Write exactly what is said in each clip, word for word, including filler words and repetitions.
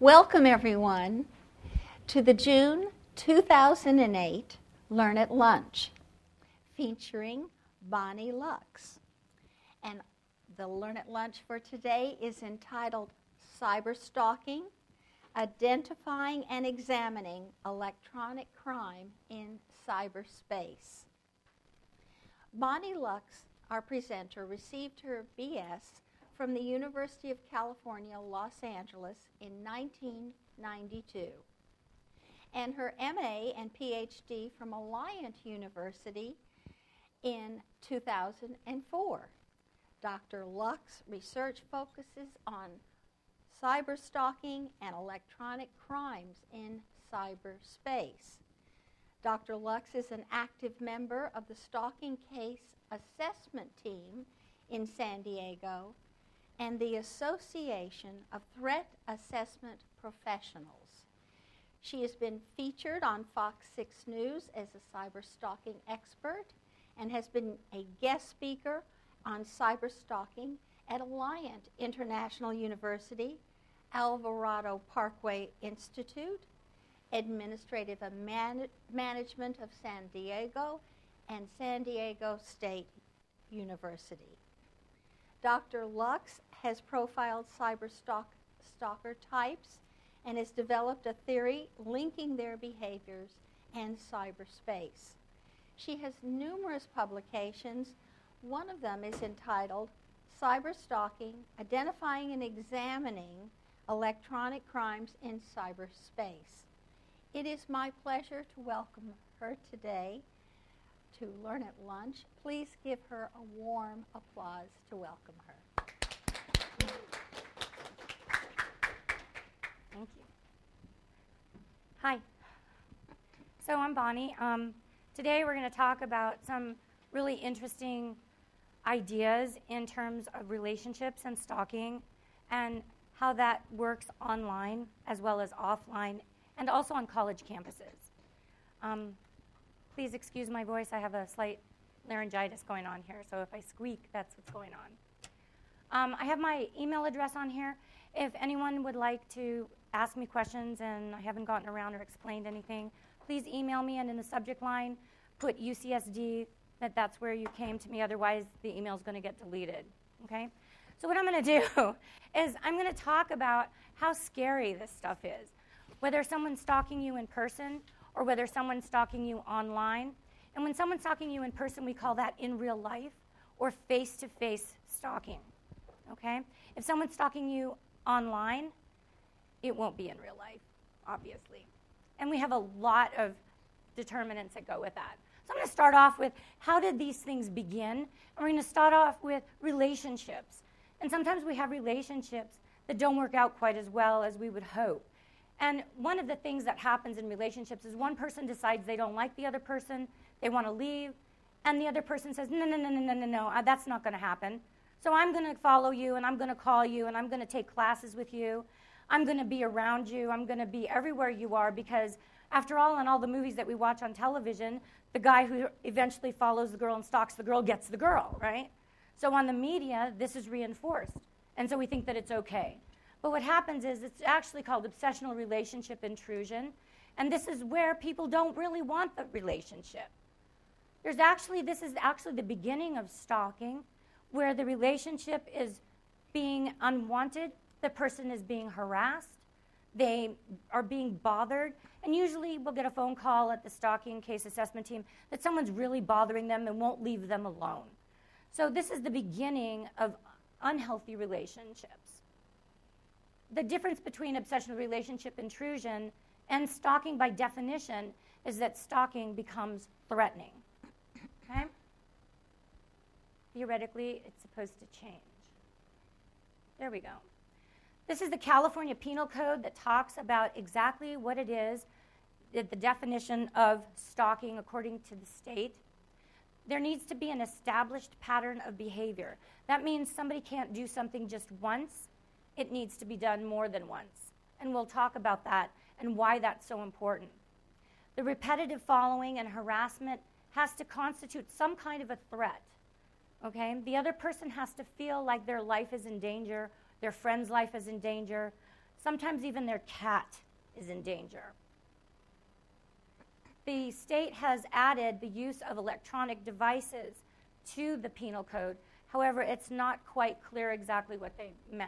Welcome, everyone, to the June two thousand eight Learn at Lunch, featuring Bonnie Lux. And the Learn at Lunch for today is entitled Cyberstalking, Identifying and Examining Electronic Crime in Cyberspace. Bonnie Lux, our presenter, received her B S from the University of California, Los Angeles in nineteen ninety-two, and her M A and P H D from Alliant University in two thousand four. Doctor Lux research focuses on cyberstalking and electronic crimes in cyberspace. Doctor Lux is an active member of the Stalking Case Assessment Team in San Diego and the Association of Threat Assessment Professionals. She has been featured on Fox six News as a cyberstalking expert and has been a guest speaker on cyberstalking at Alliant International University, Alvarado Parkway Institute, Administrative Man- Management of San Diego, and San Diego State University. Doctor Lux has profiled cyberstalker types and has developed a theory linking their behaviors and cyberspace. She has numerous publications. One of them is entitled Cyberstalking, Identifying and Examining Electronic Crimes in Cyberspace. It is my pleasure to welcome her today to Learn at Lunch. Please give her a warm applause to welcome her. Thank you. Hi. So I'm Bonnie. Um, today we're going to talk about some really interesting ideas in terms of relationships and stalking and how that works online as well as offline and also on college campuses. Um, please excuse my voice. I have a slight laryngitis going on here, so if I squeak, that's what's going on. Um, I have my email address on here. If anyone would like to ask me questions and I haven't gotten around or explained anything, please email me, and in the subject line, put U C S D, that that's where you came to me. Otherwise, the email is going to get deleted, okay? So what I'm going to do is I'm going to talk about how scary this stuff is, whether someone's stalking you in person or whether someone's stalking you online. And when someone's stalking you in person, we call that in real life or face-to-face stalking, okay? If someone's stalking you online, it won't be in real life, obviously. And we have a lot of determinants that go with that. So I'm going to start off with how did these things begin? And we're going to start off with relationships. And sometimes we have relationships that don't work out quite as well as we would hope. And one of the things that happens in relationships is one person decides they don't like the other person, they want to leave, and the other person says, no, no, no, no, no, no, no, that's not going to happen. So I'm going to follow you, and I'm going to call you, and I'm going to take classes with you. I'm going to be around you. I'm going to be everywhere you are because, after all, in all the movies that we watch on television, the guy who eventually follows the girl and stalks the girl gets the girl, right? So on the media, this is reinforced, and so we think that it's okay. But what happens is it's actually called obsessional relationship intrusion, and this is where people don't really want the relationship. There's actually, this is actually the beginning of stalking, where the relationship is being unwanted, the person is being harassed, they are being bothered, and usually we'll get a phone call at the Stalking Case Assessment Team that someone's really bothering them and won't leave them alone. So this is the beginning of unhealthy relationships. The difference between obsessional relationship intrusion and stalking by definition is that stalking becomes threatening. Okay? Theoretically, it's supposed to change. There we go. This is the California Penal Code that talks about exactly what it is, the definition of stalking according to the state. There needs to be an established pattern of behavior. That means somebody can't do something just once. It needs to be done more than once. And we'll talk about that and why that's so important. The repetitive following and harassment has to constitute some kind of a threat. Okay? The other person has to feel like their life is in danger, their friend's life is in danger. Sometimes even their cat is in danger. The state has added the use of electronic devices to the penal code. However, it's not quite clear exactly what they meant.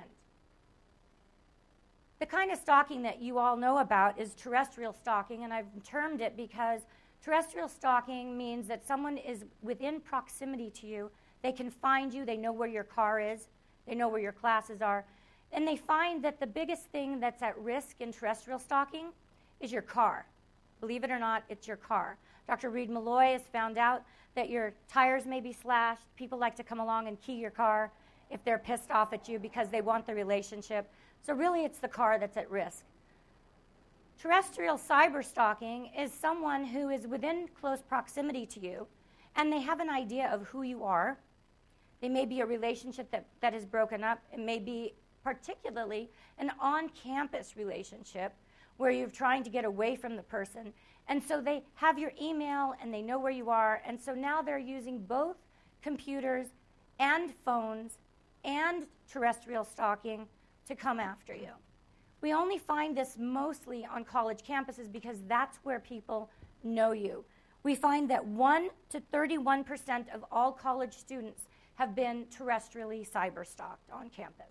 The kind of stalking that you all know about is terrestrial stalking, and I've termed it because terrestrial stalking means that someone is within proximity to you. They can find you. They know where your car is. They know where your classes are. And they find that the biggest thing that's at risk in terrestrial stalking is your car. Believe it or not, it's your car. Doctor Reed Malloy has found out that your tires may be slashed. People like to come along and key your car if they're pissed off at you because they want the relationship. So really, it's the car that's at risk. Terrestrial cyber stalking is someone who is within close proximity to you, and they have an idea of who you are. They may be a relationship that, that is broken up. It may be particularly an on-campus relationship where you're trying to get away from the person. And so they have your email and they know where you are. And so now they're using both computers and phones and terrestrial stalking to come after you. We only find this mostly on college campuses because that's where people know you. We find that one to thirty-one percent of all college students have been terrestrially cyber stalked on campus.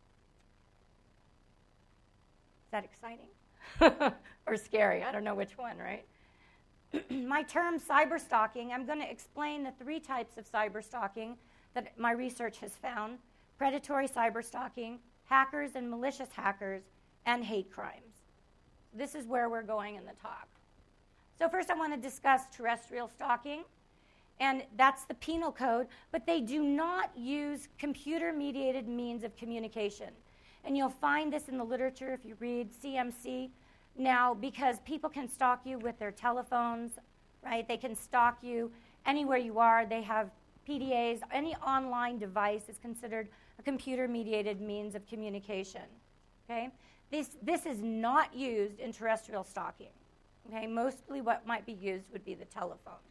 Is that exciting? Or scary? I don't know which one, right? My term cyber stalking, I'm going to explain the three types of cyber stalking that my research has found: predatory cyber stalking, hackers and malicious hackers, and hate crimes. This is where we're going in the talk. So first I want to discuss terrestrial stalking, and that's the penal code, but they do not use computer-mediated means of communication. And you'll find this in the literature if you read C M C now, because people can stalk you with their telephones, right? They can stalk you anywhere you are. They have P D As. Any online device is considered a computer-mediated means of communication, okay? This, this is not used in terrestrial stalking, okay? Mostly what might be used would be the telephone.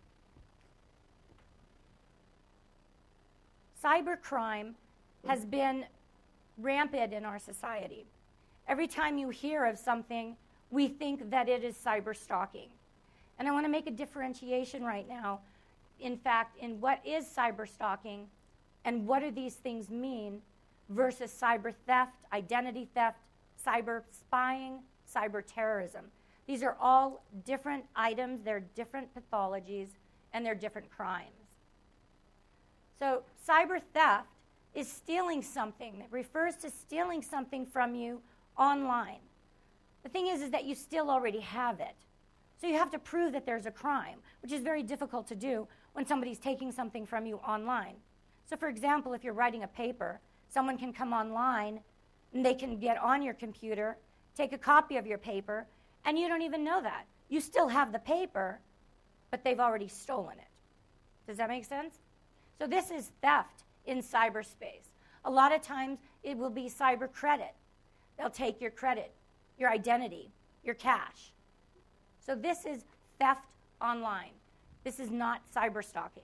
Cybercrime has been rampant in our society. Every time you hear of something, we think that it is cyber stalking. And I want to make a differentiation right now, in fact, in what is cyber stalking and what do these things mean versus cyber theft, identity theft, cyber spying, cyber terrorism. These are all different items, they're different pathologies, and they're different crimes. So cyber theft is stealing something. It refers to stealing something from you online. The thing is, is that you still already have it. So you have to prove that there's a crime, which is very difficult to do when somebody's taking something from you online. So for example, if you're writing a paper, someone can come online and they can get on your computer, take a copy of your paper, and you don't even know that. You still have the paper, but they've already stolen it. Does that make sense? So this is theft in cyberspace. A lot of times it will be cyber credit. They'll take your credit, your identity, your cash. So this is theft online. This is not cyber stalking.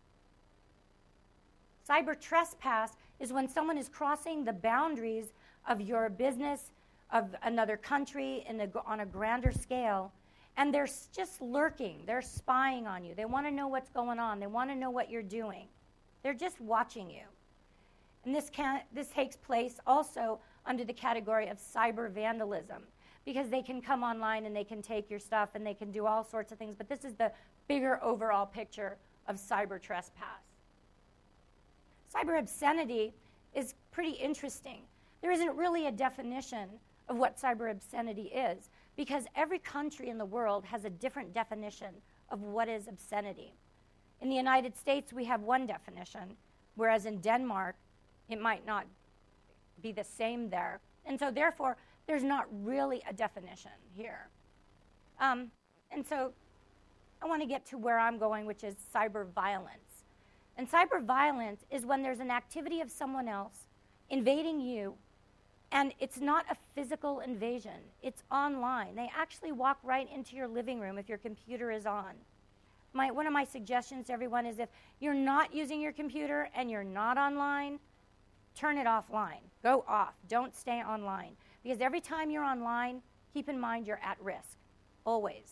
Cyber trespass is when someone is crossing the boundaries of your business, of another country in a, on a grander scale, and they're just lurking. They're spying on you. They want to know what's going on. They want to know what you're doing. They're just watching you. And this, can, this takes place also under the category of cyber vandalism, because they can come online and they can take your stuff and they can do all sorts of things. But this is the bigger overall picture of cyber trespass. Cyber obscenity is pretty interesting. There isn't really a definition of what cyber obscenity is, because every country in the world has a different definition of what is obscenity. In the United States, we have one definition, whereas in Denmark, it might not be the same there. And so therefore, there's not really a definition here. Um, and so I want to get to where I'm going, which is cyber violence. And cyber violence is when there's an activity of someone else invading you, and it's not a physical invasion. It's online. They actually walk right into your living room if your computer is on. My, one of my suggestions to everyone is if you're not using your computer and you're not online, turn it offline. Go off. Don't stay online. because every time you're online, keep in mind you're at risk, always.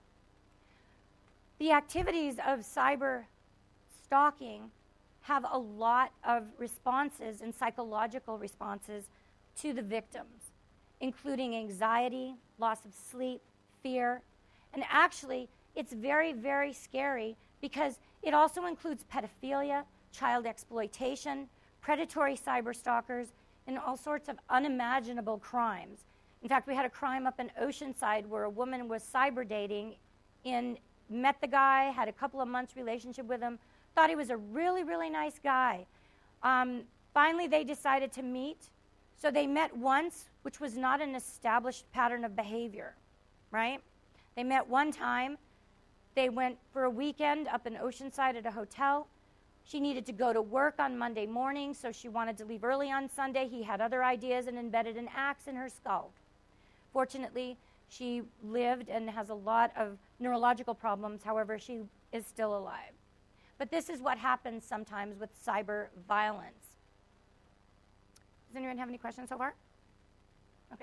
The activities of cyber stalking have a lot of responses and psychological responses to the victims, including anxiety, loss of sleep, fear, and actually, it's very, very scary because it also includes pedophilia, child exploitation, predatory cyber stalkers, and all sorts of unimaginable crimes. In fact, we had a crime up in Oceanside where a woman was cyber dating, in, met the guy, had a couple of months relationship with him, thought he was a really, really nice guy. Um, finally, they decided to meet. So they met once, which was not an established pattern of behavior, right? They met one time. They went for a weekend up in Oceanside at a hotel. She needed to go to work on Monday morning, so she wanted to leave early on Sunday. He had other ideas and embedded an axe in her skull. Fortunately, she lived and has a lot of neurological problems. However, she is still alive. But this is what happens sometimes with cyber violence. Does anyone have any questions so far? Okay.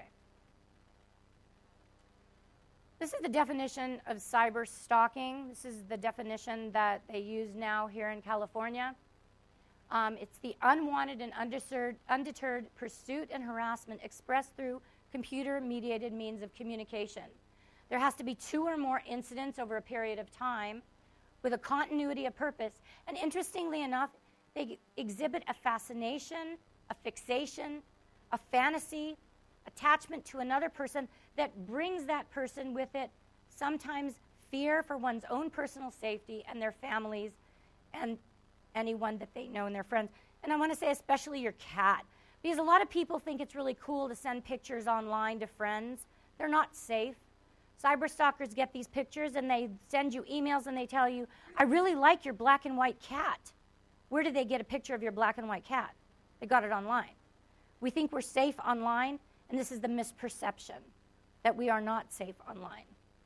This is the definition of cyber stalking. This is the definition that they use now here in California. Um, it's the unwanted and undeterred, undeterred pursuit and harassment expressed through computer-mediated means of communication. There has to be two or more incidents over a period of time with a continuity of purpose. And interestingly enough, they exhibit a fascination, a fixation, a fantasy, attachment to another person that brings that person with it sometimes fear for one's own personal safety and their families and anyone that they know and their friends. And I want to say especially your cat, because a lot of people think it's really cool to send pictures online to friends. They're not safe. Cyber stalkers get these pictures and they send you emails and they tell you, I really like your black and white cat. Where did they get a picture of your black and white cat? They got it online. We think we're safe online, and this is the misperception that we are not safe online.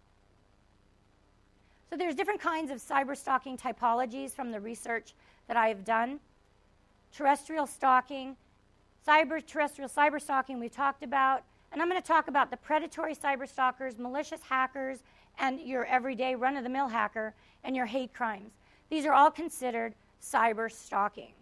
So there's different kinds of cyber stalking typologies from the research that I have done. Terrestrial stalking, cyber terrestrial cyber stalking we talked about, and I'm going to talk about the predatory cyber stalkers, malicious hackers, and your everyday run-of-the-mill hacker, and your hate crimes. These are all considered cyber stalking.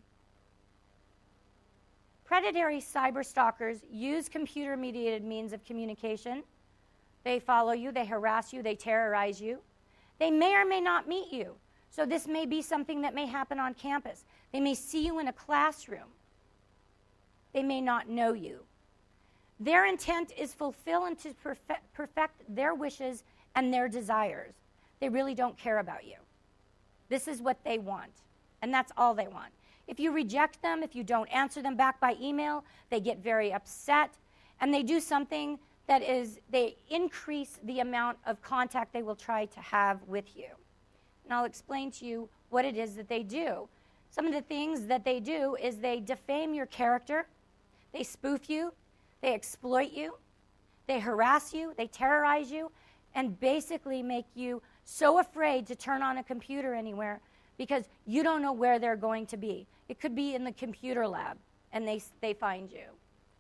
Predatory cyber stalkers use computer-mediated means of communication. They follow you, they harass you, they terrorize you. They may or may not meet you. So this may be something that may happen on campus. They may see you in a classroom. They may not know you. Their intent is fulfill and to perfect, perfect their wishes and their desires. They really don't care about you. This is what they want, and that's all they want. If you reject them, if you don't answer them back by email, they get very upset, and they do something that is, they increase the amount of contact they will try to have with you. And I'll explain to you what it is that they do. Some of the things that they do is they defame your character, they spoof you, they exploit you, they harass you, they terrorize you, and basically make you so afraid to turn on a computer anywhere because you don't know where they're going to be. It could be in the computer lab, and they, they find you.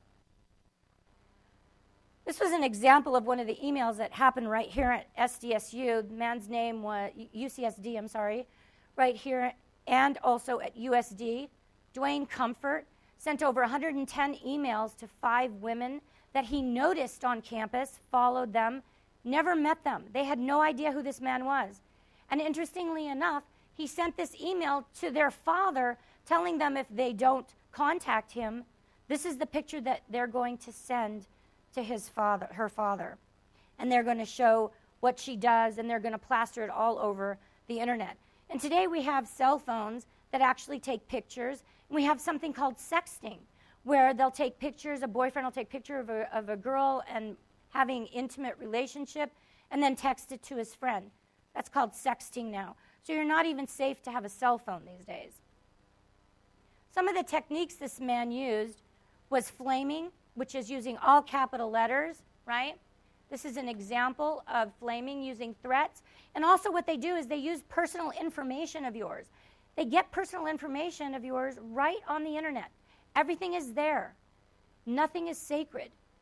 This was an example of one of the emails that happened right here at S D S U. The man's name was, U C S D, I'm sorry, right here, and also at U S D. Dwayne Comfort sent over one hundred ten emails to five women that he noticed on campus, followed them, never met them. They had no idea who this man was. And interestingly enough, he sent this email to their father telling them if they don't contact him, this is the picture that they're going to send to his father, her father. And they're going to show what she does, and they're going to plaster it all over the internet. And today we have cell phones that actually take pictures. And we have something called sexting, where they'll take pictures, a boyfriend will take a picture of a, of a girl and having intimate relationship, and then text it to his friend. That's called sexting now. So you're not even safe to have a cell phone these days. Some of the techniques this man used was flaming, which is using all capital letters, right? This is an example of flaming using threats. And also what they do is they use personal information of yours. They get personal information of yours right on the internet. Everything is there. Nothing is sacred.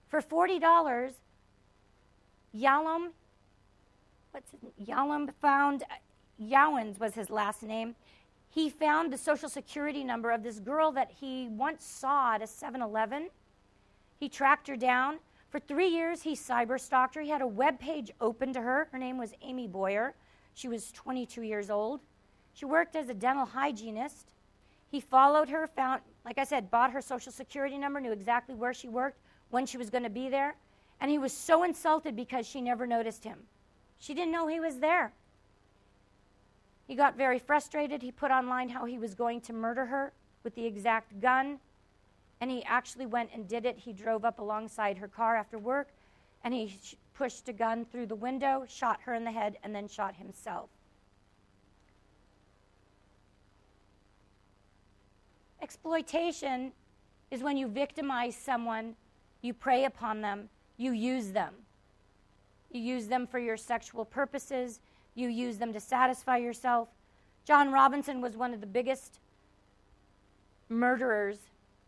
For forty dollars, Yalom, what's his name? Yalom found, Yowens was his last name. He found the social security number of this girl that he once saw at a seven eleven. He tracked her down. For three years, he cyber-stalked her. He had a web page open to her. Her name was Amy Boyer. She was twenty-two years old. She worked as a dental hygienist. He followed her, found, like I said, bought her social security number, knew exactly where she worked, when she was going to be there. And he was so insulted because she never noticed him. She didn't know he was there. He got very frustrated. He put online how he was going to murder her with the exact gun. And he actually went and did it. He drove up alongside her car after work, and he sh- pushed a gun through the window, shot her in the head, and then shot himself. Exploitation is when you victimize someone, you prey upon them, you use them. You use them for your sexual purposes. You use them to satisfy yourself. John Robinson was one of the biggest murderers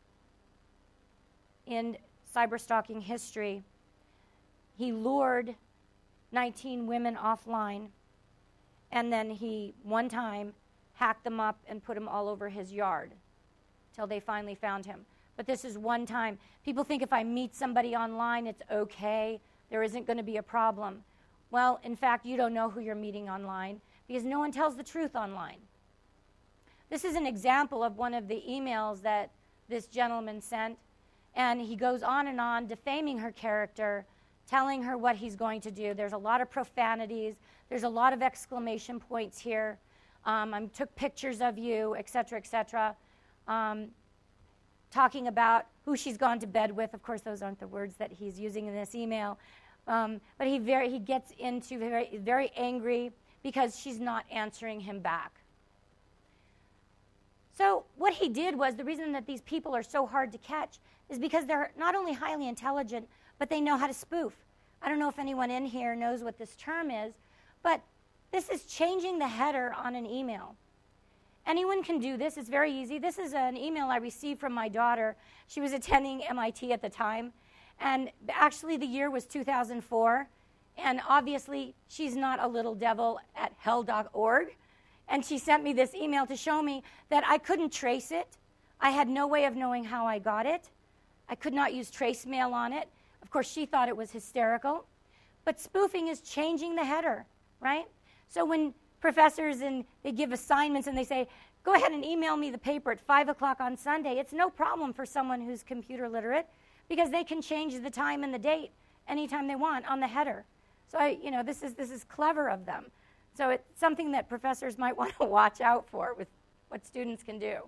in cyberstalking history. He lured nineteen women offline, and then he, one time, hacked them up and put them all over his yard till they finally found him. But this is one time. People think if I meet somebody online, it's okay. There isn't going to be a problem. Well, in fact, you don't know who you're meeting online because no one tells the truth online. This is an example of one of the emails that this gentleman sent, and he goes on and on defaming her character, telling her what he's going to do. There's a lot of profanities. There's a lot of exclamation points here. Um, I took pictures of you, et cetera, et cetera. Um, talking about who she's gone to bed with. Of course, those aren't the words that he's using in this email. Um, but he very he gets into very, very angry because she's not answering him back. So what he did was, the reason that these people are so hard to catch is because they're not only highly intelligent, but they know how to spoof. I don't know if anyone in here knows what this term is, but this is changing the header on an email. Anyone can do this. It's very easy. This is an email I received from my daughter. She was attending M I T at the time. And actually, the year was two thousand four. And obviously, she's not a little devil at hell dot org. And she sent me this email to show me that I couldn't trace it. I had no way of knowing how I got it. I could not use trace mail on it. Of course, she thought it was hysterical. But spoofing is changing the header, right? So when professors and they give assignments and they say, go ahead and email me the paper at five o'clock on Sunday, it's no problem for someone who's computer literate because they can change the time and the date anytime they want on the header. So, I, you know, this is this is clever of them. So it's something that professors might want to watch out for with what students can do.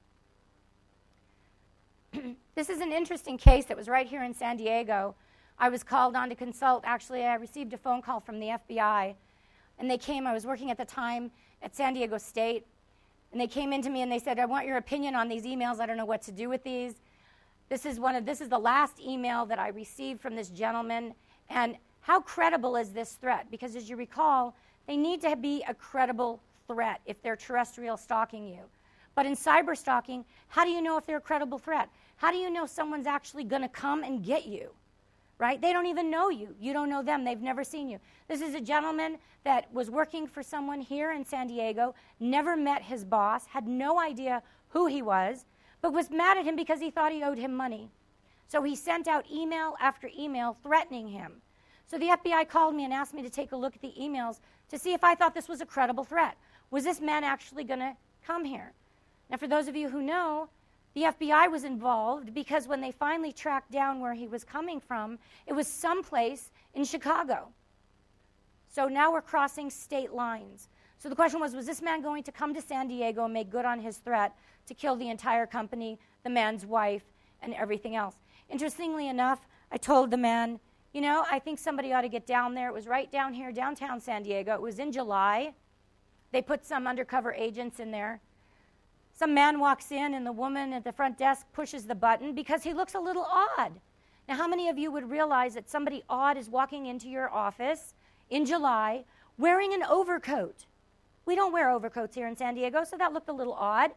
This is an interesting case that was right here in San Diego. I was called on to consult. Actually, I received a phone call from the F B I. And they came, I was working at the time at San Diego State, and they came into me and they said, I want your opinion on these emails. I don't know what to do with these. This is one of, this is the last email that I received from this gentleman. And how credible is this threat? Because as you recall, they need to be a credible threat if they're terrestrial stalking you. But in cyber stalking, how do you know if they're a credible threat? How do you know someone's actually going to come and get you? Right? They don't even know you. You don't know them. They've never seen you. This is a gentleman that was working for someone here in San Diego, never met his boss, had no idea who he was, but was mad at him because he thought he owed him money. So he sent out email after email threatening him. So the F B I called me and asked me to take a look at the emails to see if I thought this was a credible threat. Was this man actually going to come here? Now, for those of you who know, the F B I was involved because when they finally tracked down where he was coming from, it was someplace in Chicago. So now we're crossing state lines. So the question was, was this man going to come to San Diego and make good on his threat to kill the entire company, the man's wife, and everything else? Interestingly enough, I told the man, you know, I think somebody ought to get down there. It was right down here, downtown San Diego. It was in July. They put some undercover agents in there. Some man walks in, and the woman at the front desk pushes the button because he looks a little odd. Now, how many of you would realize that somebody odd is walking into your office in July wearing an overcoat? We don't wear overcoats here in San Diego, so that looked a little odd.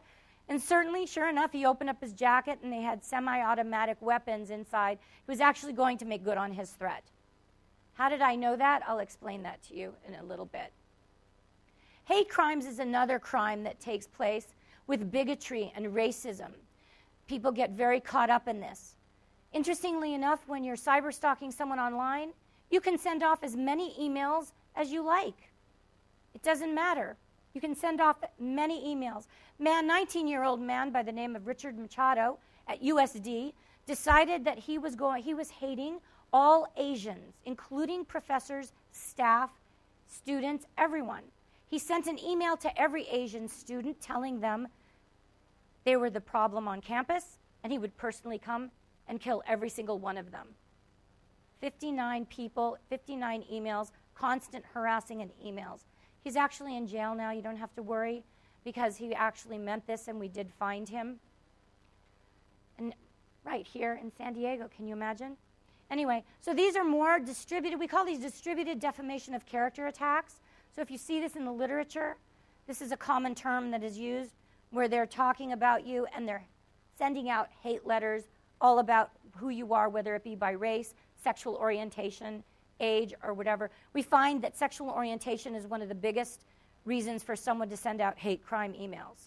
And certainly, sure enough, he opened up his jacket and they had semi-automatic weapons inside. He was actually going to make good on his threat. How did I know that? I'll explain that to you in a little bit. Hate crimes is another crime that takes place with bigotry and racism. People get very caught up in this. Interestingly enough, when you're cyber stalking someone online, you can send off as many emails as you like. It doesn't matter. You can send off many emails. Man, nineteen-year-old man by the name of Richard Machado at U S D decided that he was going, he was hating all Asians, including professors, staff, students, everyone. He sent an email to every Asian student telling them they were the problem on campus, and he would personally come and kill every single one of them. fifty-nine people, fifty-nine emails, constant harassing and emails. He's actually in jail now. You don't have to worry because he actually meant this, and we did find him. And right here in San Diego, can you imagine? Anyway, so these are more distributed. We call these distributed defamation of character attacks. So if you see this in the literature, this is a common term that is used where they're talking about you and they're sending out hate letters all about who you are, whether it be by race, sexual orientation, age, or whatever. We find that sexual orientation is one of the biggest reasons for someone to send out hate crime emails.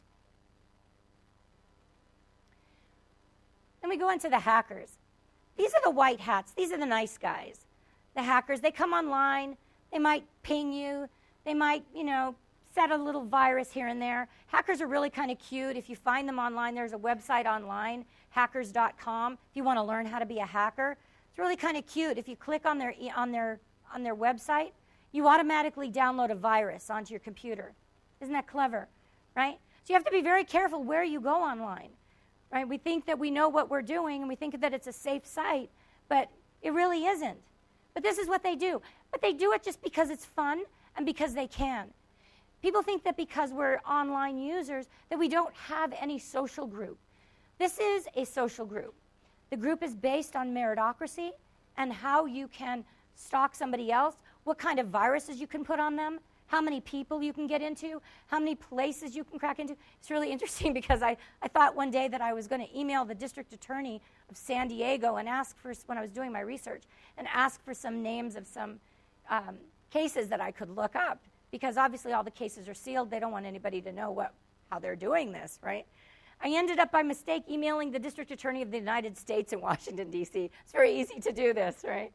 Then we go into the hackers. These are the white hats. These are the nice guys. The hackers, they come online. They might ping you. They might, you know, set a little virus here and there. Hackers are really kind of cute. If you find them online, there's a website online, hackers dot com, if you want to learn how to be a hacker. It's really kind of cute. If you click on their, on their, on their website, you automatically download a virus onto your computer. Isn't that clever, right? So you have to be very careful where you go online, right? We think that we know what we're doing, and we think that it's a safe site, but it really isn't. But this is what they do. But they do it just because it's fun and because they can. People think that because we're online users that we don't have any social group. This is a social group. The group is based on meritocracy and how you can stalk somebody else, what kind of viruses you can put on them, how many people you can get into, how many places you can crack into. It's really interesting because I, I thought one day that I was going to email the district attorney of San Diego and ask for, when I was doing my research, and ask for some names of some um, cases that I could look up, because obviously all the cases are sealed. They don't want anybody to know what, how they're doing this, right? I ended up by mistake emailing the district attorney of the United States in Washington, D C It's very easy to do this, right?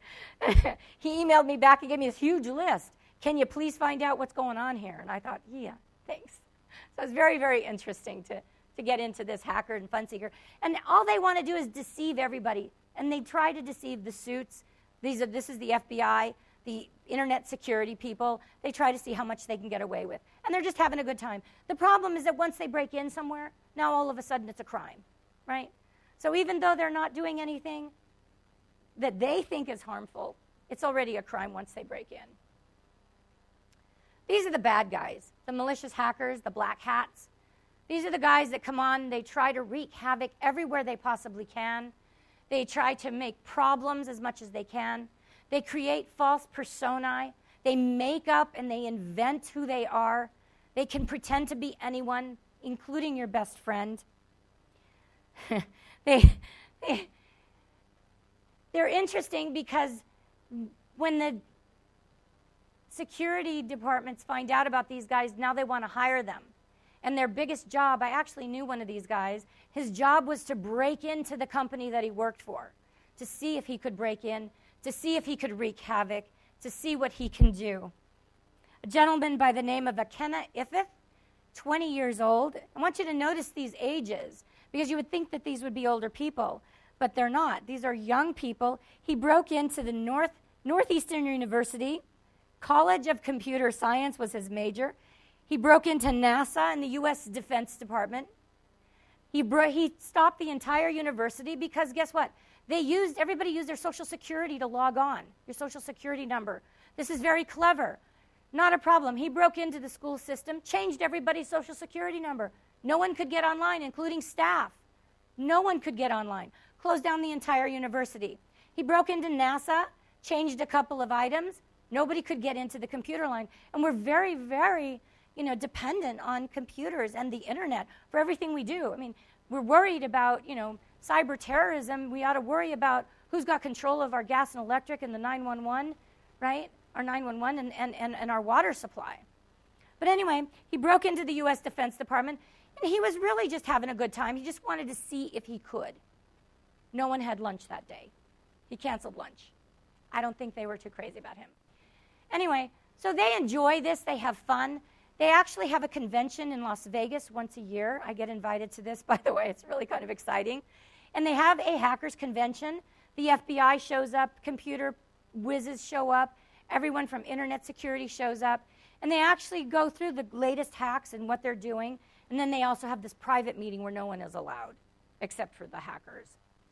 He emailed me back and gave me this huge list. Can you please find out what's going on here? And I thought, yeah, thanks. So it's very, very interesting to, to get into this hacker and fun seeker. And all they want to do is deceive everybody. And they try to deceive the suits. These are, this is the F B I, the internet security people. They try to see how much they can get away with. And they're just having a good time. The problem is that once they break in somewhere, now all of a sudden it's a crime, right? So even though they're not doing anything that they think is harmful, it's already a crime once they break in. These are the bad guys, the malicious hackers, the black hats. These are the guys that come on, they try to wreak havoc everywhere they possibly can. They try to make problems as much as they can. They create false personae. They make up and they invent who they are. They can pretend to be anyone, including your best friend. they, they, they're interesting because when the security departments find out about these guys, now they want to hire them. And their biggest job, I actually knew one of these guys, his job was to break into the company that he worked for, to see if he could break in, to see if he could wreak havoc, to see what he can do. A gentleman by the name of Akenna Ifith, twenty years old. I want you to notice these ages, because you would think that these would be older people, but they're not. These are young people. He broke into the North Northeastern University. College of Computer Science was his major. He broke into NASA and the U S Defense Department. He, bro- he stopped the entire university because guess what? They used, everybody used their social security to log on, your social security number. This is very clever. Not a problem. He broke into the school system, changed everybody's social security number. No one could get online, including staff. No one could get online. Closed down the entire university. He broke into NASA, changed a couple of items. Nobody could get into the computer line. And we're very, very you know, dependent on computers and the internet for everything we do. I mean, we're worried about, you know, cyber terrorism. We ought to worry about who's got control of our gas and electric and the nine one one, right? Our nine one one and, and, and, and our water supply. But anyway, he broke into the U S Defense Department, and he was really just having a good time. He just wanted to see if he could. No one had lunch that day. He canceled lunch. I don't think they were too crazy about him. Anyway, so they enjoy this. They have fun. They actually have a convention in Las Vegas once a year. I get invited to this, by the way. It's really kind of exciting. And they have a hackers convention. The F B I shows up. Computer whizzes show up. Everyone from internet security shows up. And they actually go through the latest hacks and what they're doing. And then they also have this private meeting where no one is allowed, except for the hackers.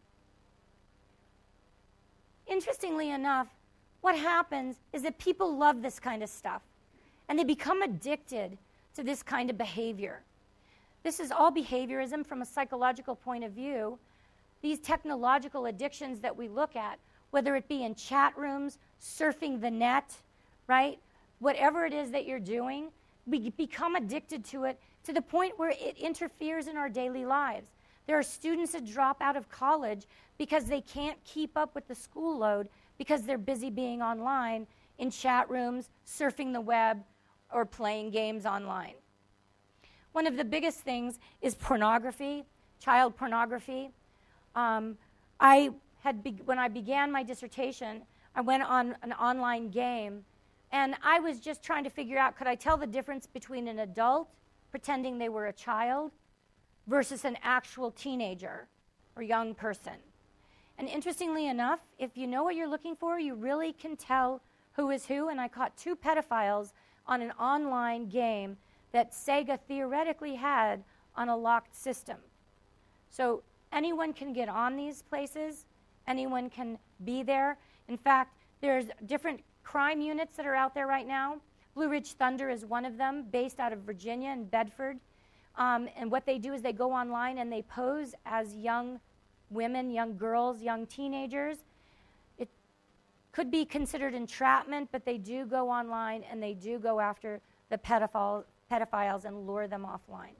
Interestingly enough, what happens is that people love this kind of stuff. And they become addicted to this kind of behavior. This is all behaviorism from a psychological point of view. These technological addictions that we look at, whether it be in chat rooms, surfing the net, right? Whatever it is that you're doing, we become addicted to it to the point where it interferes in our daily lives. There are students that drop out of college because they can't keep up with the school load because they're busy being online in chat rooms, surfing the web, or playing games online. One of the biggest things is pornography, child pornography. Um, I had be- when I began my dissertation, I went on an online game, and I was just trying to figure out, could I tell the difference between an adult pretending they were a child versus an actual teenager or young person. And interestingly enough, if you know what you're looking for, you really can tell who is who. And I caught two pedophiles on an online game that Sega theoretically had on a locked system. So anyone can get on these places. Anyone can be there. In fact, there's different crime units that are out there right now. Blue Ridge Thunder is one of them, based out of Virginia and Bedford. Um, and what they do is they go online and they pose as young women, young girls, young teenagers. It could be considered entrapment, but they do go online and they do go after the pedophile, pedophiles and lure them offline.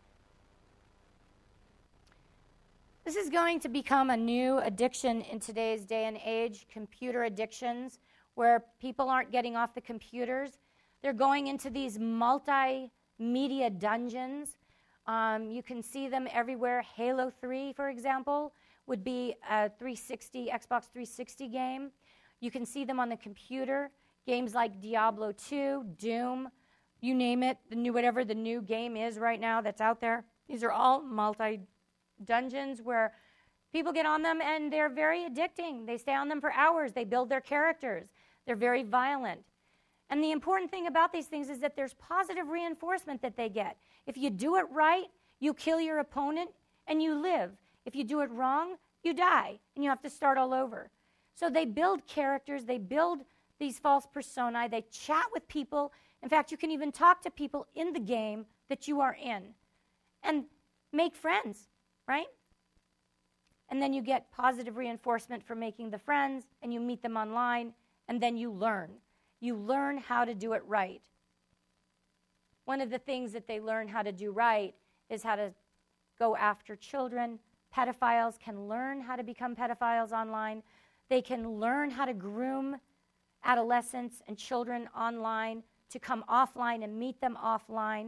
This is going to become a new addiction in today's day and age, computer addictions, where people aren't getting off the computers. They're going into these multimedia dungeons. Um, you can see them everywhere. Halo three, for example, would be a three sixty, Xbox three sixty game. You can see them on the computer. Games like Diablo two, Doom, you name it, the new whatever the new game is right now that's out there. These are all multi-dungeons where people get on them and they're very addicting. They stay on them for hours. They build their characters. They're very violent. And the important thing about these things is that there's positive reinforcement that they get. If you do it right, you kill your opponent and you live. If you do it wrong, you die and you have to start all over. So they build characters, they build these false personae, they chat with people. In fact, you can even talk to people in the game that you are in and make friends, right? And then you get positive reinforcement for making the friends, and you meet them online, and then you learn. You learn how to do it right. One of the things that they learn how to do right is how to go after children. Pedophiles can learn how to become pedophiles online. They can learn how to groom adolescents and children online to come offline and meet them offline.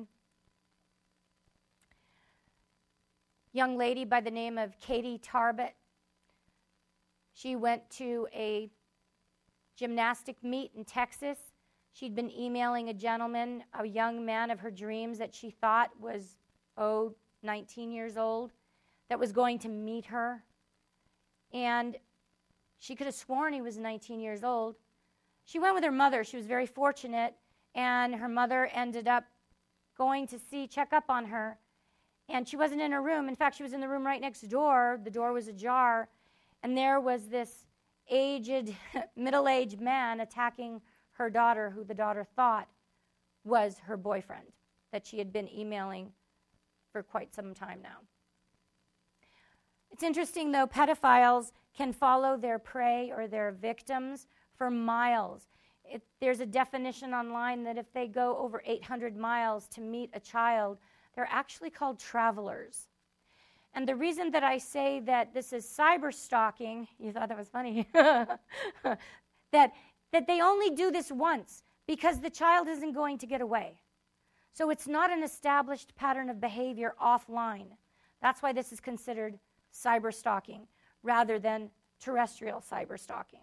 Young lady by the name of Katie Tarbett. She went to a gymnastic meet in Texas. She'd been emailing a gentleman, a young man of her dreams that she thought was, oh, nineteen years old, that was going to meet her. And she could have sworn he was nineteen years old. She went with her mother. She was very fortunate, and her mother ended up going to see, check up on her. And she wasn't in her room. In fact, she was in the room right next door. The door was ajar, and there was this aged, middle-aged man attacking her daughter, who the daughter thought was her boyfriend that she had been emailing for quite some time now. It's interesting, though, pedophiles can follow their prey or their victims for miles. it, there's a definition online that if they go over eight hundred miles to meet a child, they're actually called travelers. And the reason that I say that this is cyber stalking, you thought that was funny, that, that they only do this once because the child isn't going to get away. So it's not an established pattern of behavior offline. That's why this is considered cyber stalking rather than terrestrial cyber stalking.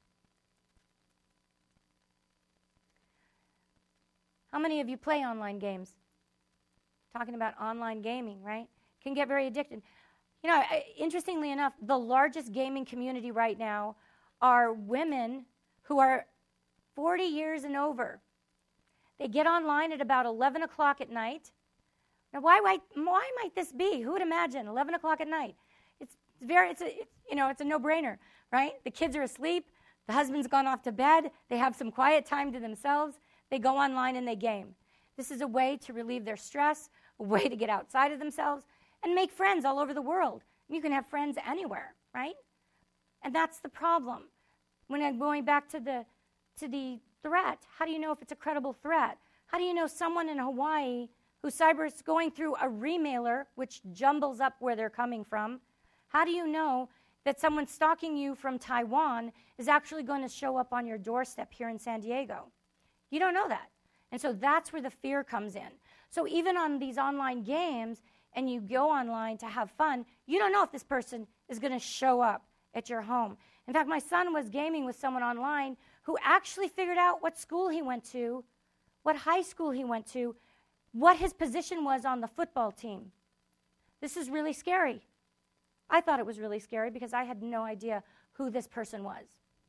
How many of you play online games? Talking about online gaming, right? Can get very addicted. You know, interestingly enough, the largest gaming community right now are women who are forty years and over. They get online at about eleven o'clock at night. Now, why, why, why might this be? Who would imagine eleven o'clock at night? It's very, it's a, it's, you know, it's a no-brainer, right? The kids are asleep. The husband's gone off to bed. They have some quiet time to themselves. They go online and they game. This is a way to relieve their stress, a way to get outside of themselves, and make friends all over the world. You can have friends anywhere, right? And that's the problem. When I'm going back to the to the threat, how do you know if it's a credible threat? How do you know someone in Hawaii who cyber is going through a remailer, which jumbles up where they're coming from? How do you know that someone stalking you from Taiwan is actually going to show up on your doorstep here in San Diego? You don't know that. And so that's where the fear comes in. So even on these online games, and you go online to have fun, you don't know if this person is going to show up at your home. In fact, my son was gaming with someone online who actually figured out what school he went to, what high school he went to, what his position was on the football team. This is really scary. I thought it was really scary because I had no idea who this person was.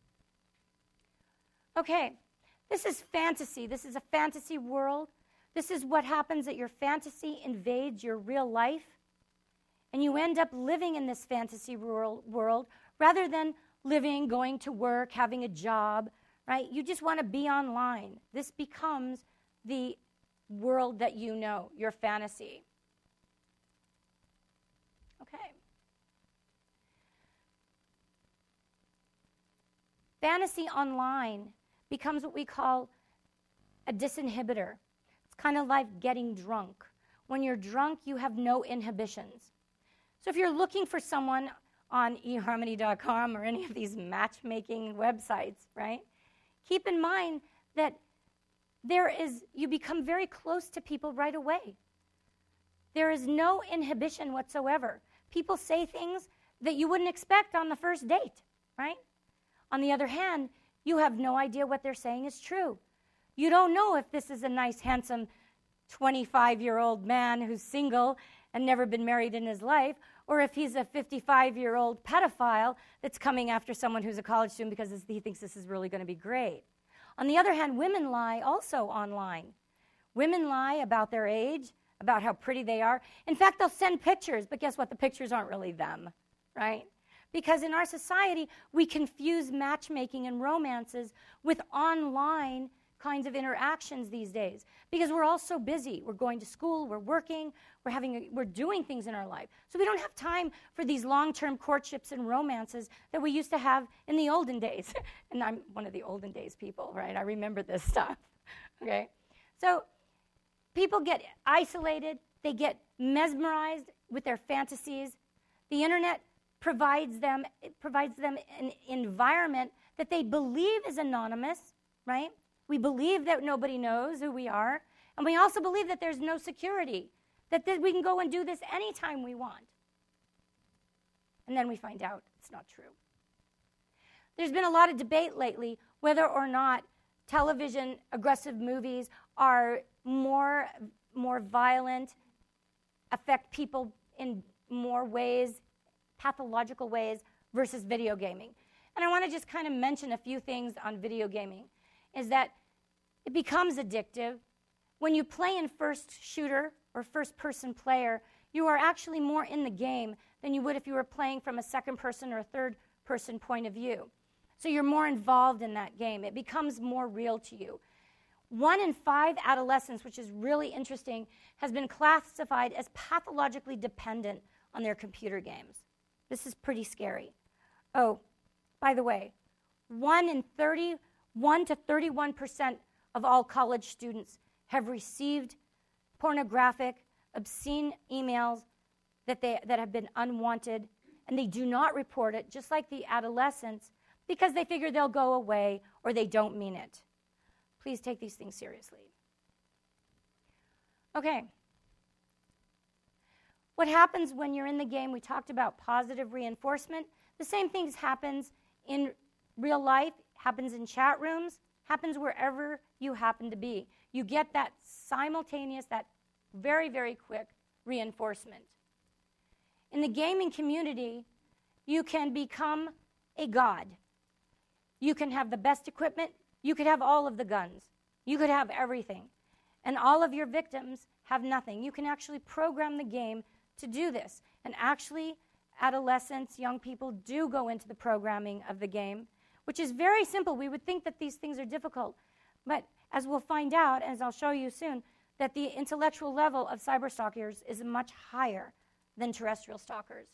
Okay, this is fantasy. This is a fantasy world. This is what happens that your fantasy invades your real life, and you end up living in this fantasy world, world rather than living, going to work, having a job, right? You just want to be online. This becomes the world that you know, your fantasy. Okay. Fantasy online becomes what we call a disinhibitor. It's kind of like getting drunk. When you're drunk, you have no inhibitions. So if you're looking for someone on e harmony dot com or any of these matchmaking websites, right, keep in mind that there is, you become very close to people right away. There is no inhibition whatsoever. People say things that you wouldn't expect on the first date, right? On the other hand, you have no idea what they're saying is true. You don't know if this is a nice, handsome twenty-five-year-old man who's single and never been married in his life, or if he's a fifty-five-year-old pedophile that's coming after someone who's a college student because he thinks this is really going to be great. On the other hand, women lie also online. Women lie about their age, about how pretty they are. In fact, they'll send pictures, but guess what? The pictures aren't really them, right? Because in our society, we confuse matchmaking and romances with online kinds of interactions these days because we're all so busy. We're going to school, we're working, we're having, a, we're doing things in our life. So we don't have time for these long-term courtships and romances that we used to have in the olden days. And I'm one of the olden days people, right? I remember this stuff, okay? So people get isolated, they get mesmerized with their fantasies. The internet provides them, it provides them an environment that they believe is anonymous, right? We believe that nobody knows who we are, and we also believe that there's no security, that th- we can go and do this anytime we want. And then we find out it's not true. There's been a lot of debate lately whether or not television aggressive movies are more, more violent, affect people in more ways, pathological ways, versus video gaming. And I want to just kind of mention a few things on video gaming. Is that it becomes addictive. When you play in first shooter or first person player, you are actually more in the game than you would if you were playing from a second person or a third person point of view. So you're more involved in that game. It becomes more real to you. One in five adolescents, which is really interesting, has been classified as pathologically dependent on their computer games. This is pretty scary. Oh, by the way, one in thirty one to thirty-one percent of all college students have received pornographic, obscene emails that, they, that have been unwanted, and they do not report it, just like the adolescents, because they figure they'll go away or they don't mean it. Please take these things seriously. Okay. What happens when you're in the game? We talked about positive reinforcement. The same thing happens in real life, happens in chat rooms, happens wherever you happen to be. You get that simultaneous, that very, very quick reinforcement. In the gaming community, you can become a god. You can have the best equipment. You could have all of the guns. You could have everything. And all of your victims have nothing. You can actually program the game to do this. And actually, adolescents, young people do go into the programming of the game, which is very simple. We would think that these things are difficult. But as we'll find out, as I'll show you soon, that the intellectual level of cyberstalkers is much higher than terrestrial stalkers.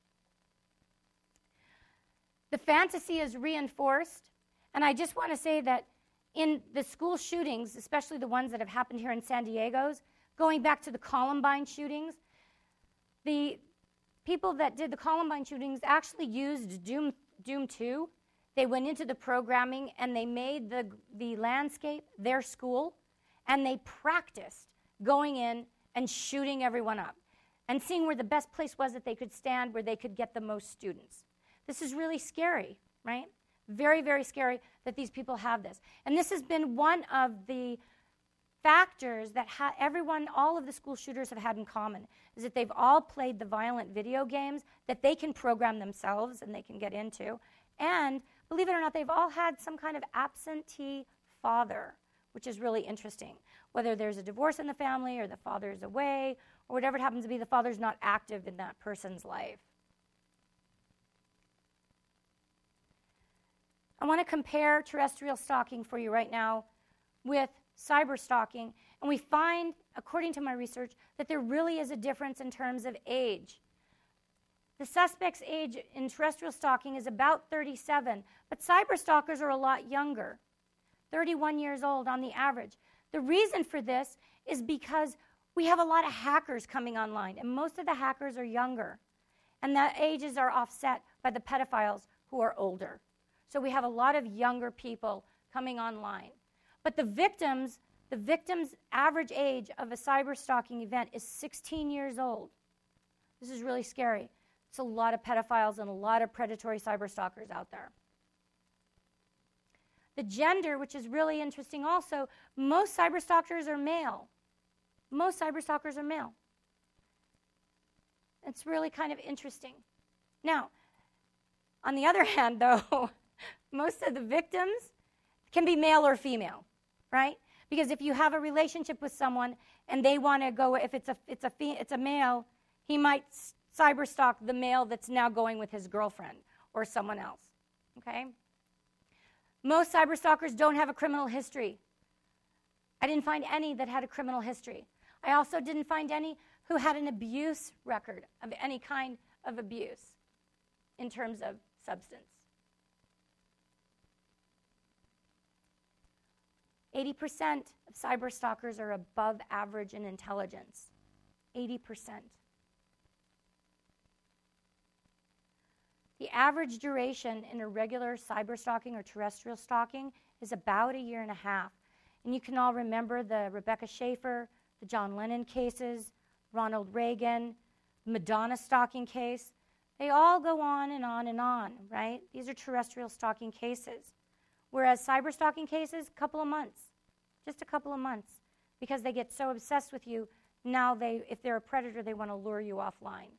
The fantasy is reinforced, and I just want to say that in the school shootings, especially the ones that have happened here in San Diego, going back to the Columbine shootings, the people that did the Columbine shootings actually used Doom, Doom two. They went into the programming and they made the, the landscape their school, and they practiced going in and shooting everyone up and seeing where the best place was that they could stand, where they could get the most students. This is really scary, right? Very, very scary that these people have this. And this has been one of the factors that ha- everyone, all of the school shooters have had in common, is that they've all played the violent video games that they can program themselves and they can get into. And believe it or not, they've all had some kind of absentee father, which is really interesting. Whether there's a divorce in the family or the father's away or whatever it happens to be, the father's not active in that person's life. I want to compare terrestrial stalking for you right now with cyber stalking, and we find, according to my research, that there really is a difference in terms of age. The suspect's age in terrestrial stalking is about thirty-seven, but cyber stalkers are a lot younger, thirty-one years old on the average. The reason for this is because we have a lot of hackers coming online, and most of the hackers are younger, and the ages are offset by the pedophiles who are older. So we have a lot of younger people coming online. But the victims, the victim's average age of a cyber stalking event is sixteen years old. This is really scary. It's a lot of pedophiles and a lot of predatory cyber stalkers out there. The gender, which is really interesting also, most cyber stalkers are male. Most cyber stalkers are male. It's really kind of interesting. Now, on the other hand, though, most of the victims can be male or female, right? Because if you have a relationship with someone and they want to go, if it's a it's a it's a male, he might cyber stalk the male that's now going with his girlfriend or someone else. Okay? Most cyber stalkers don't have a criminal history. I didn't find any that had a criminal history. I also didn't find any who had an abuse record of any kind of abuse in terms of substance. eighty percent of cyber stalkers are above average in intelligence. eighty percent. The average duration in a regular cyber stalking or terrestrial stalking is about a year and a half. And you can all remember the Rebecca Schaefer, the John Lennon cases, Ronald Reagan, Madonna stalking case. They all go on and on and on, right? These are terrestrial stalking cases. Whereas cyber stalking cases, a couple of months, just a couple of months, because they get so obsessed with you, now they, if they're a predator, they want to lure you offline.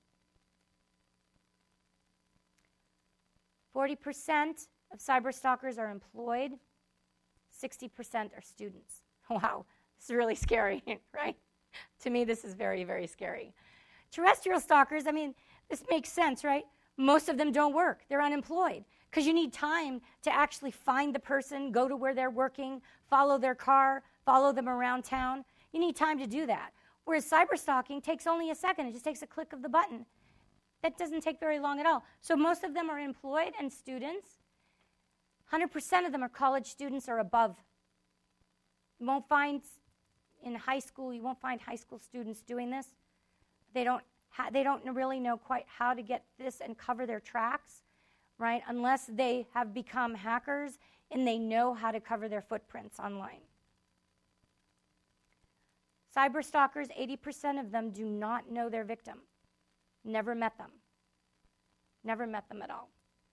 forty percent of cyber stalkers are employed, sixty percent are students. Wow, this is really scary, right? To me, this is very, very scary. Terrestrial stalkers, I mean, this makes sense, right? Most of them don't work. They're unemployed because you need time to actually find the person, go to where they're working, follow their car, follow them around town. You need time to do that. Whereas cyber stalking takes only a second. It just takes a click of the button. That doesn't take very long at all. So most of them are employed and students. hundred percent of them are college students or above. You won't find in high school, you won't find high school students doing this. They don't, ha- they don't really know quite how to get this and cover their tracks, right, unless they have become hackers and they know how to cover their footprints online. Cyberstalkers, eighty percent of them do not know their victim. Never met them. Never met them at all.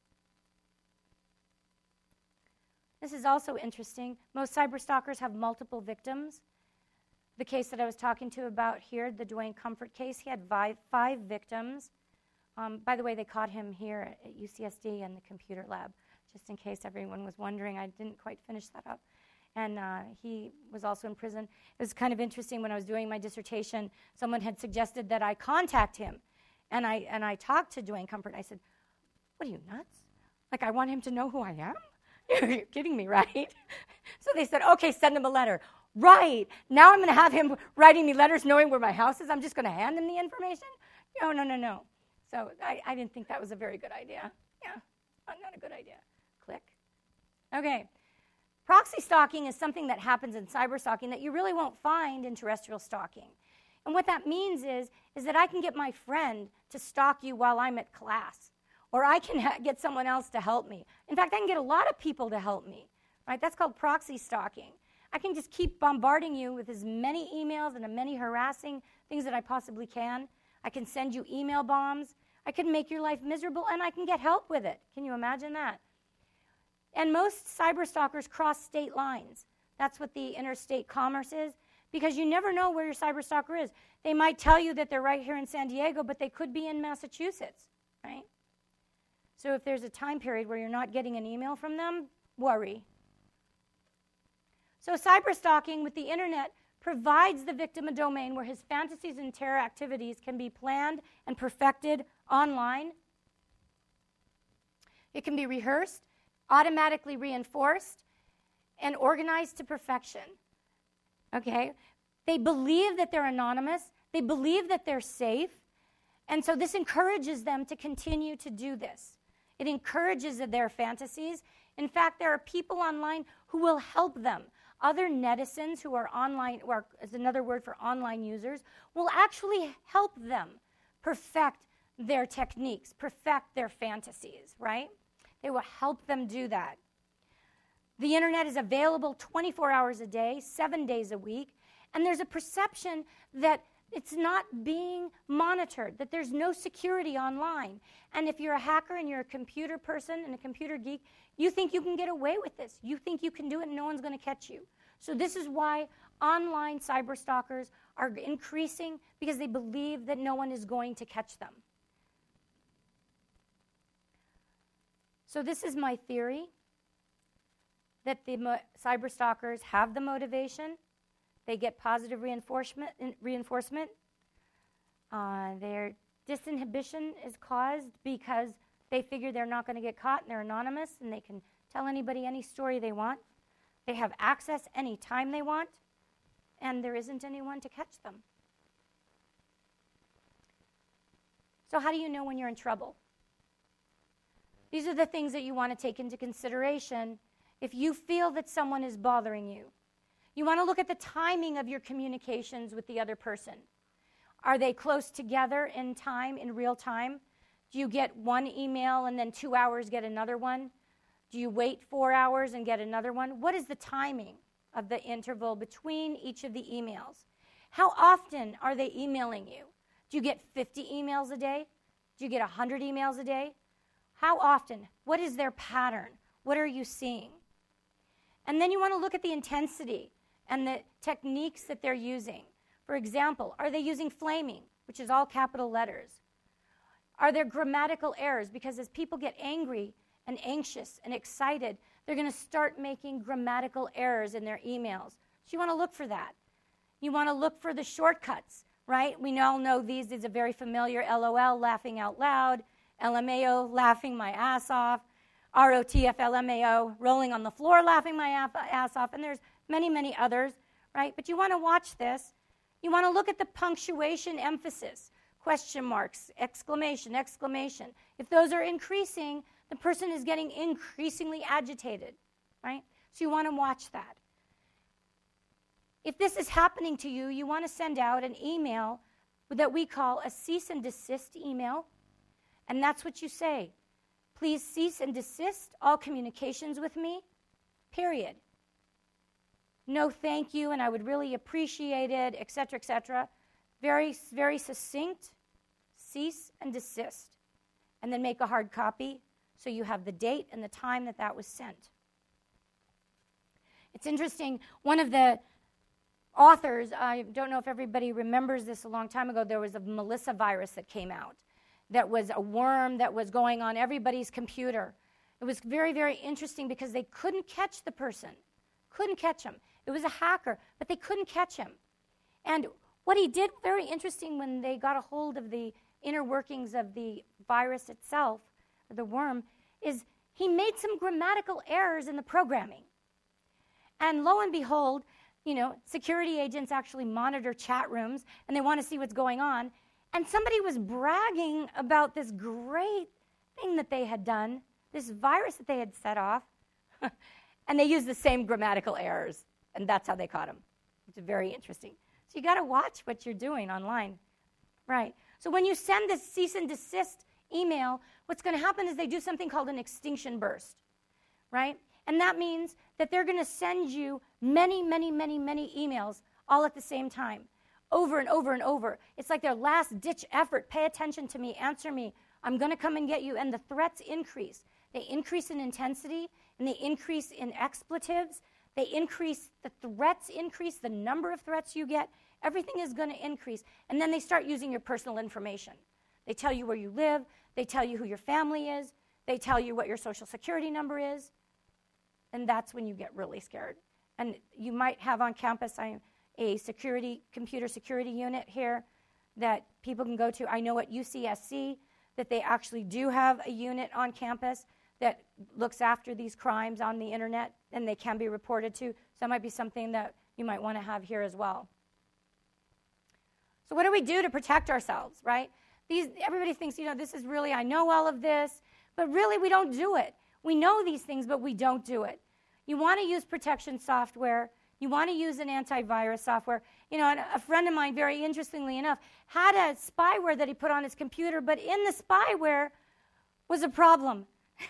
This is also interesting. Most cyberstalkers have multiple victims. The case that I was talking to about here, the Dwayne Comfort case, he had five, five victims. Um, by the way, they caught him here at U C S D in the computer lab, just in case everyone was wondering. I didn't quite finish that up. And uh, he was also in prison. It was kind of interesting when I was doing my dissertation, someone had suggested that I contact him. And I and I talked to Dwayne Comfort. I said, what are you, nuts? Like, I want him to know who I am? You're kidding me, right? So they said, okay, send him a letter. Right. Now I'm going to have him writing me letters knowing where my house is. I'm just going to hand him the information? No, no, no, no. So I, I didn't think that was a very good idea. Yeah, not a good idea. Click. Okay. Proxy stalking is something that happens in cyber stalking that you really won't find in terrestrial stalking. And what that means is, is that I can get my friend to stalk you while I'm at class. Or I can ha- get someone else to help me. In fact, I can get a lot of people to help me. Right? That's called proxy stalking. I can just keep bombarding you with as many emails and as many harassing things that I possibly can. I can send you email bombs. I can make your life miserable, and I can get help with it. Can you imagine that? And most cyber stalkers cross state lines. That's what the interstate commerce is, because you never know where your cyber stalker is. They might tell you that they're right here in San Diego, but they could be in Massachusetts, right? So if there's a time period where you're not getting an email from them, worry. So cyber stalking with the internet provides the victim a domain where his fantasies and terror activities can be planned and perfected online. It can be rehearsed, automatically reinforced, and organized to perfection. Okay? They believe that they're anonymous. They believe that they're safe. And so this encourages them to continue to do this. It encourages their fantasies. In fact, there are people online who will help them. Other netizens who are online, or is another word for online users, will actually help them perfect their techniques, perfect their fantasies, right? They will help them do that. The internet is available twenty-four hours a day, seven days a week, and there's a perception that it's not being monitored, that there's no security online. And if you're a hacker and you're a computer person and a computer geek, you think you can get away with this. You think you can do it and no one's going to catch you. So this is why online cyber stalkers are increasing, because they believe that no one is going to catch them. So this is my theory, that the mo- cyber stalkers have the motivation. They get positive reinforcement. reinforcement. Uh, their disinhibition is caused because they figure they're not going to get caught and they're anonymous and they can tell anybody any story they want. They have access anytime they want, and there isn't anyone to catch them. So how do you know when you're in trouble? These are the things that you want to take into consideration if you feel that someone is bothering you. You want to look at the timing of your communications with the other person. Are they close together in time, in real time? Do you get one email and then two hours get another one? Do you wait four hours and get another one? What is the timing of the interval between each of the emails? How often are they emailing you? Do you get fifty emails a day? Do you get one hundred emails a day? How often? What is their pattern? What are you seeing? And then you want to look at the intensity and the techniques that they're using. For example, are they using flaming, which is all capital letters? Are there grammatical errors? Because as people get angry and anxious and excited, they're going to start making grammatical errors in their emails. So you want to look for that. You want to look for the shortcuts, right? We all know these. These are very familiar. LOL, laughing out loud. L M A O, laughing my ass off. R O T F L M A O, rolling on the floor, laughing my ass off. And there's many, many others, right? But you want to watch this. You want to look at the punctuation emphasis, question marks, exclamation, exclamation. If those are increasing, the person is getting increasingly agitated, right? So you want to watch that. If this is happening to you, you want to send out an email that we call a cease and desist email, and that's what you say. Please cease and desist all communications with me, period. No thank you, and I would really appreciate it, et cetera, et cetera. Very, very succinct, cease and desist. And then make a hard copy so you have the date and the time that that was sent. It's interesting, one of the authors, I don't know if everybody remembers this a long time ago, there was a Melissa virus that came out that was a worm that was going on everybody's computer. It was very, very interesting because they couldn't catch the person, couldn't catch him. It was a hacker, but they couldn't catch him. And what he did, very interesting, when they got a hold of the inner workings of the virus itself, or the worm, is he made some grammatical errors in the programming. And lo and behold, you know, security agents actually monitor chat rooms, and they want to see what's going on. And somebody was bragging about this great thing that they had done, this virus that they had set off, and they used the same grammatical errors, and that's how they caught him. It's very interesting. So you got to watch what you're doing online. Right. So when you send this cease and desist email, what's going to happen is they do something called an extinction burst, right? And that means that they're going to send you many, many, many, many emails all at the same time, over and over and over. It's like their last-ditch effort. Pay attention to me. Answer me. I'm going to come and get you. And the threats increase. They increase in intensity, and they increase in expletives. They increase, the threats increase, the number of threats you get. Everything is going to increase. And then they start using your personal information. They tell you where you live. They tell you who your family is. They tell you what your social security number is. And that's when you get really scared. And you might have on campus I, a security, computer security unit here that people can go to. I know at U C S C that they actually do have a unit on campus that looks after these crimes on the internet, and they can be reported to. So that might be something that you might want to have here as well. So what do we do to protect ourselves, right? These, everybody thinks, you know, this is really, I know all of this, but really we don't do it. We know these things, but we don't do it. You want to use protection software. You want to use an antivirus software. You know, a friend of mine, very interestingly enough, had a spyware that he put on his computer, but in the spyware was a problem.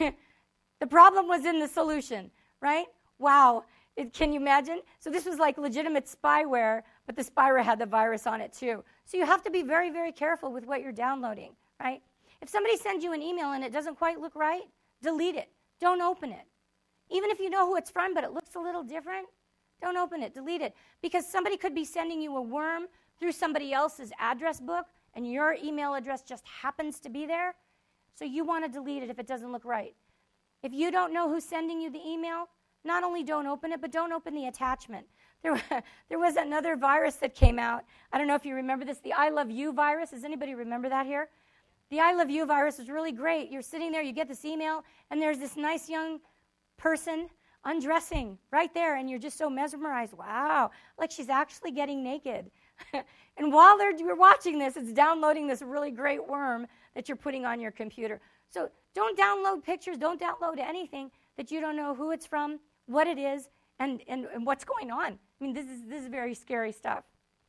The problem was in the solution, right? Wow. It, can you imagine? So this was like legitimate spyware, but the spyware had the virus on it too. So you have to be very, very careful with what you're downloading, right? If somebody sends you an email and it doesn't quite look right, delete it. Don't open it. Even if you know who it's from, but it looks a little different, don't open it. Delete it. Because somebody could be sending you a worm through somebody else's address book, and your email address just happens to be there. So you want to delete it if it doesn't look right. If you don't know who's sending you the email, not only don't open it, but don't open the attachment. There, there was another virus that came out. I don't know if you remember this, the I Love You virus. Does anybody remember that here? The I Love You virus was really great. You're sitting there, you get this email, and there's this nice young person undressing right there, and you're just so mesmerized. Wow, like she's actually getting naked. And while they're, you're watching this, it's downloading this really great worm that you're putting on your computer. So don't download pictures, don't download anything that you don't know who it's from, what it is, and, and, and what's going on. I mean, this is, this is very scary stuff.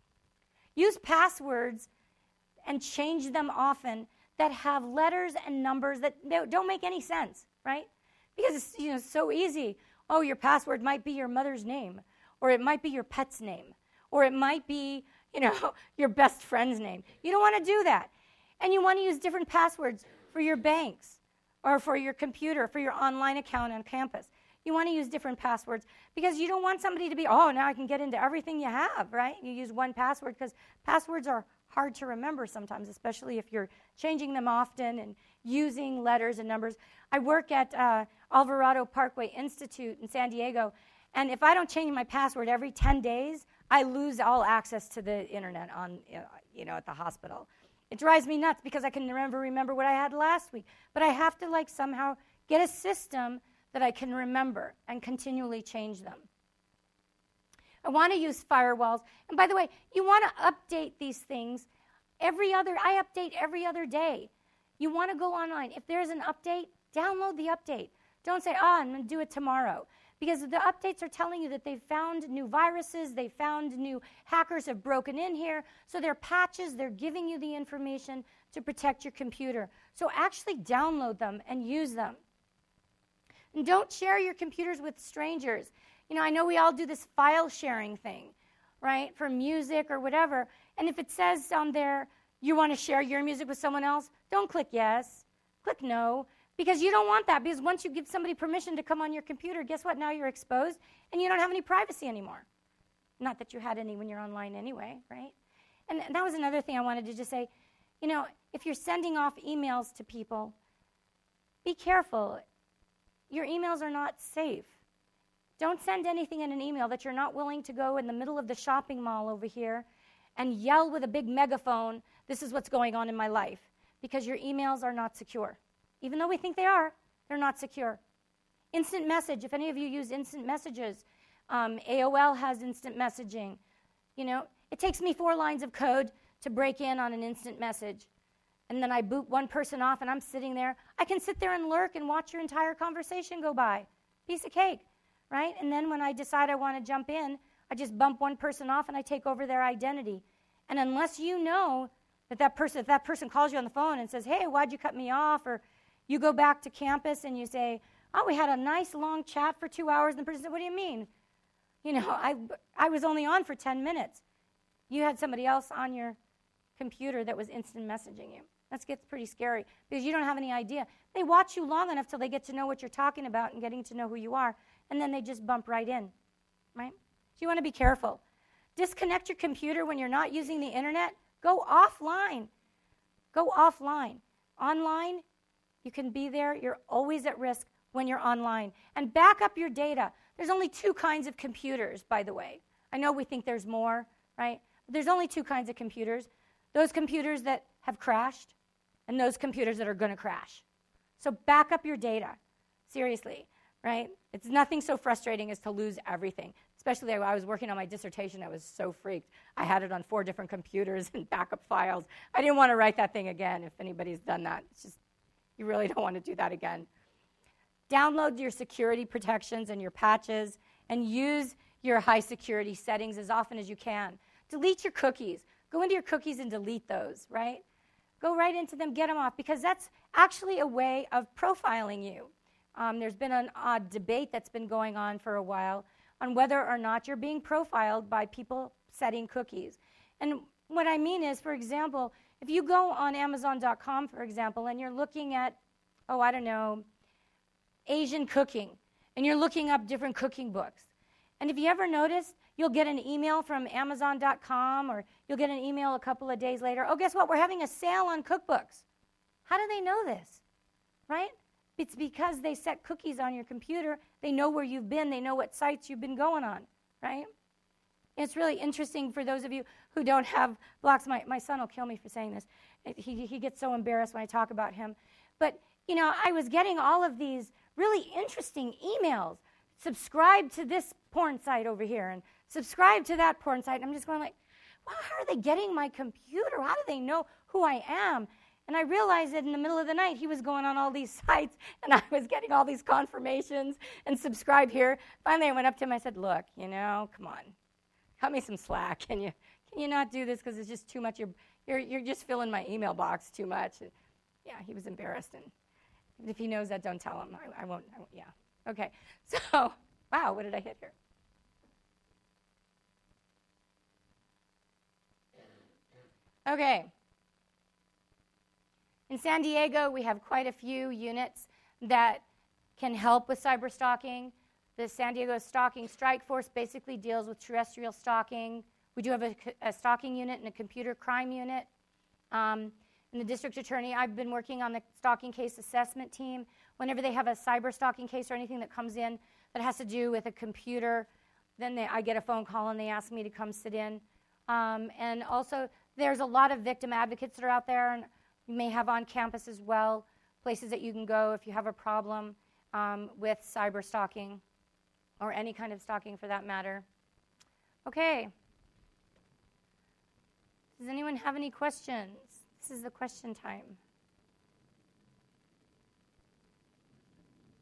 Use passwords and change them often that have letters and numbers that don't make any sense, right? Because it's, you know, so easy. Oh, your password might be your mother's name, or it might be your pet's name, or it might be, you know, your best friend's name. You don't want to do that. And you want to use different passwords for your banks, or for your computer, for your online account on campus. You want to use different passwords because you don't want somebody to be, oh, now I can get into everything you have, right? You use one password because passwords are hard to remember sometimes, especially if you're changing them often and using letters and numbers. I work at uh, Alvarado Parkway Institute in San Diego, and if I don't change my password every ten days, I lose all access to the internet on, you know, at the hospital. It drives me nuts because I can never remember what I had last week, but I have to like somehow get a system that I can remember and continually change them. I want to use firewalls. And by the way, you want to update these things every other, I update every other day. You want to go online. If there's an update, Download the update. Don't say, oh, I'm going to do it tomorrow. Because the updates are telling you that they've found new viruses, they found new hackers have broken in here. So they're patches, they're giving you the information to protect your computer. So actually download them and use them. And don't share your computers with strangers. You know, I know we all do this file sharing thing, right, for music or whatever. And if it says on there, you want to share your music with someone else, don't click yes, click no. Because you don't want that, because once you give somebody permission to come on your computer, guess what? Now you're exposed, and you don't have any privacy anymore. Not that you had any when you're online anyway, right? And that was another thing I wanted to just say. You know, if you're sending off emails to people, be careful. Your emails are not safe. Don't send anything in an email that you're not willing to go in the middle of the shopping mall over here and yell with a big megaphone, this is what's going on in my life, because your emails are not secure. Even though we think they are, they're not secure. Instant message, if any of you use instant messages, um, A O L has instant messaging. You know, it takes me four lines of code to break in on an instant message. And then I boot one person off and I'm sitting there. I can sit there and lurk and watch your entire conversation go by. Piece of cake, right? And then when I decide I want to jump in, I just bump one person off and I take over their identity. And unless you know that that person, if that person calls you on the phone and says, hey, why'd you cut me off? Or you go back to campus and you say, oh, we had a nice long chat for two hours. And the person said, what do you mean? You know, I, I was only on for ten minutes. You had somebody else on your computer that was instant messaging you. That gets pretty scary because you don't have any idea. They watch you long enough till they get to know what you're talking about and getting to know who you are, and then they just bump right in, right? So you want to be careful. Disconnect your computer when you're not using the internet. Go offline. Go offline. Online, you can be there. You're always at risk when you're online. And back up your data. There's only two kinds of computers, by the way. I know we think there's more, right? But there's only two kinds of computers. Those computers that have crashed and those computers that are going to crash. So back up your data. Seriously, right? It's nothing so frustrating as to lose everything. Especially when I was working on my dissertation, I was so freaked. I had it on four different computers and backup files. I didn't want to write that thing again if anybody's done that. It's just, you really don't want to do that again. Download your security protections and your patches and use your high security settings as often as you can. Delete your cookies. Go into your cookies and delete those, right? Go right into them, get them off, because that's actually a way of profiling you. Um, there's been an odd debate that's been going on for a while on whether or not you're being profiled by people setting cookies. And what I mean is, for example, if you go on Amazon dot com, for example, and you're looking at, oh, I don't know, Asian cooking, and you're looking up different cooking books. And if you ever noticed, you'll get an email from Amazon dot com, or you'll get an email a couple of days later, oh, guess what, we're having a sale on cookbooks. How do they know this, right? It's because they set cookies on your computer. They know where you've been. They know what sites you've been going on, right? It's really interesting for those of you who don't have blocks. My, my son will kill me for saying this. He, he gets so embarrassed when I talk about him. But, you know, I was getting all of these really interesting emails. Subscribe to this porn site over here and subscribe to that porn site. I'm just going like, wow, how are they getting my computer? How do they know who I am? And I realized that in the middle of the night, he was going on all these sites, and I was getting all these confirmations and subscribe here. Finally, I went up to him. I said, look, you know, come on. Cut me some slack. Can you can you not do this because it's just too much? You're, you're, you're just filling my email box too much. And yeah, he was embarrassed. And if he knows that, don't tell him. I, I, won't, I won't. Yeah. Okay. So, wow, what did I hit here? Okay. In San Diego, we have quite a few units that can help with cyber stalking. The San Diego Stalking Strike Force basically deals with terrestrial stalking. We do have a, a stalking unit and a computer crime unit. Um, in the district attorney, I've been working on the stalking case assessment team. Whenever they have a cyber stalking case or anything that comes in that has to do with a computer, then they, I get a phone call and they ask me to come sit in. Um, and also, there's a lot of victim advocates that are out there, and you may have on campus as well, places that you can go if you have a problem um, with cyber stalking or any kind of stalking for that matter. Okay. Does anyone have any questions? This is the question time.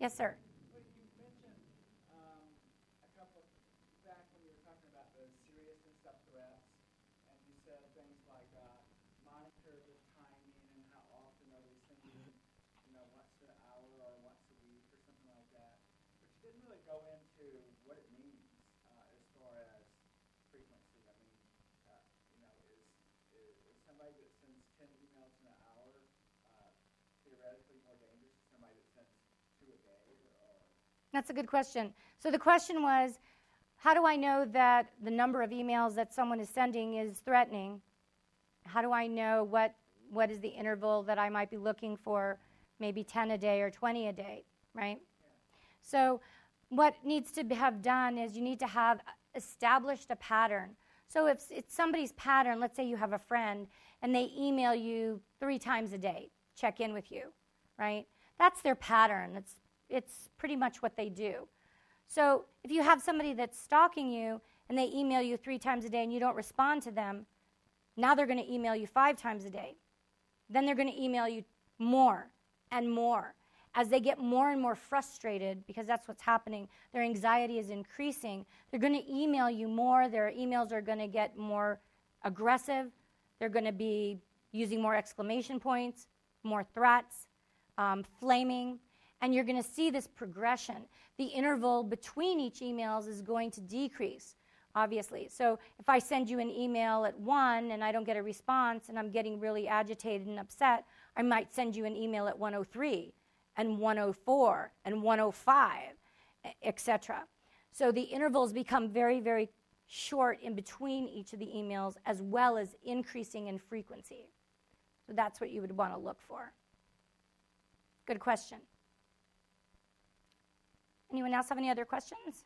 Yes, sir. Well, you mentioned um, a couple of, back when you were talking about the seriousness of threats, and you said things like uh, monitor the timing and how often are we sending, you know, once an hour or once a week or something like that. But you didn't really go into what it means uh, as far as frequency. I mean, uh, you know, is, is, is somebody that sends ten emails in an hour uh, theoretically more dangerous than somebody that sends two a day? Or, or That's a good question. So the question was, how do I know that the number of emails that someone is sending is threatening? How do I know what what is the interval that I might be looking for, maybe ten a day or twenty a day, right? yeah. So what needs to be, have done is you need to have established a pattern. So if it's somebody's pattern, let's say you have a friend and they email you three times a day, check in with you, right? That's their pattern. It's it's pretty much what they do. So if you have somebody that's stalking you and they email you three times a day and you don't respond to them, now they're going to email you five times a day. Then they're going to email you more and more. As they get more and more frustrated, because that's what's happening, their anxiety is increasing, they're going to email you more. Their emails are going to get more aggressive. They're going to be using more exclamation points, more threats, um, flaming, and you're going to see this progression. The interval between each emails is going to decrease, obviously. So if I send you an email at one and I don't get a response and I'm getting really agitated and upset, I might send you an email at one oh three and one oh four and one oh five, et cetera. So the intervals become very, very short in between each of the emails, as well as increasing in frequency. So that's what you would want to look for. Good question. Anyone else have any other questions?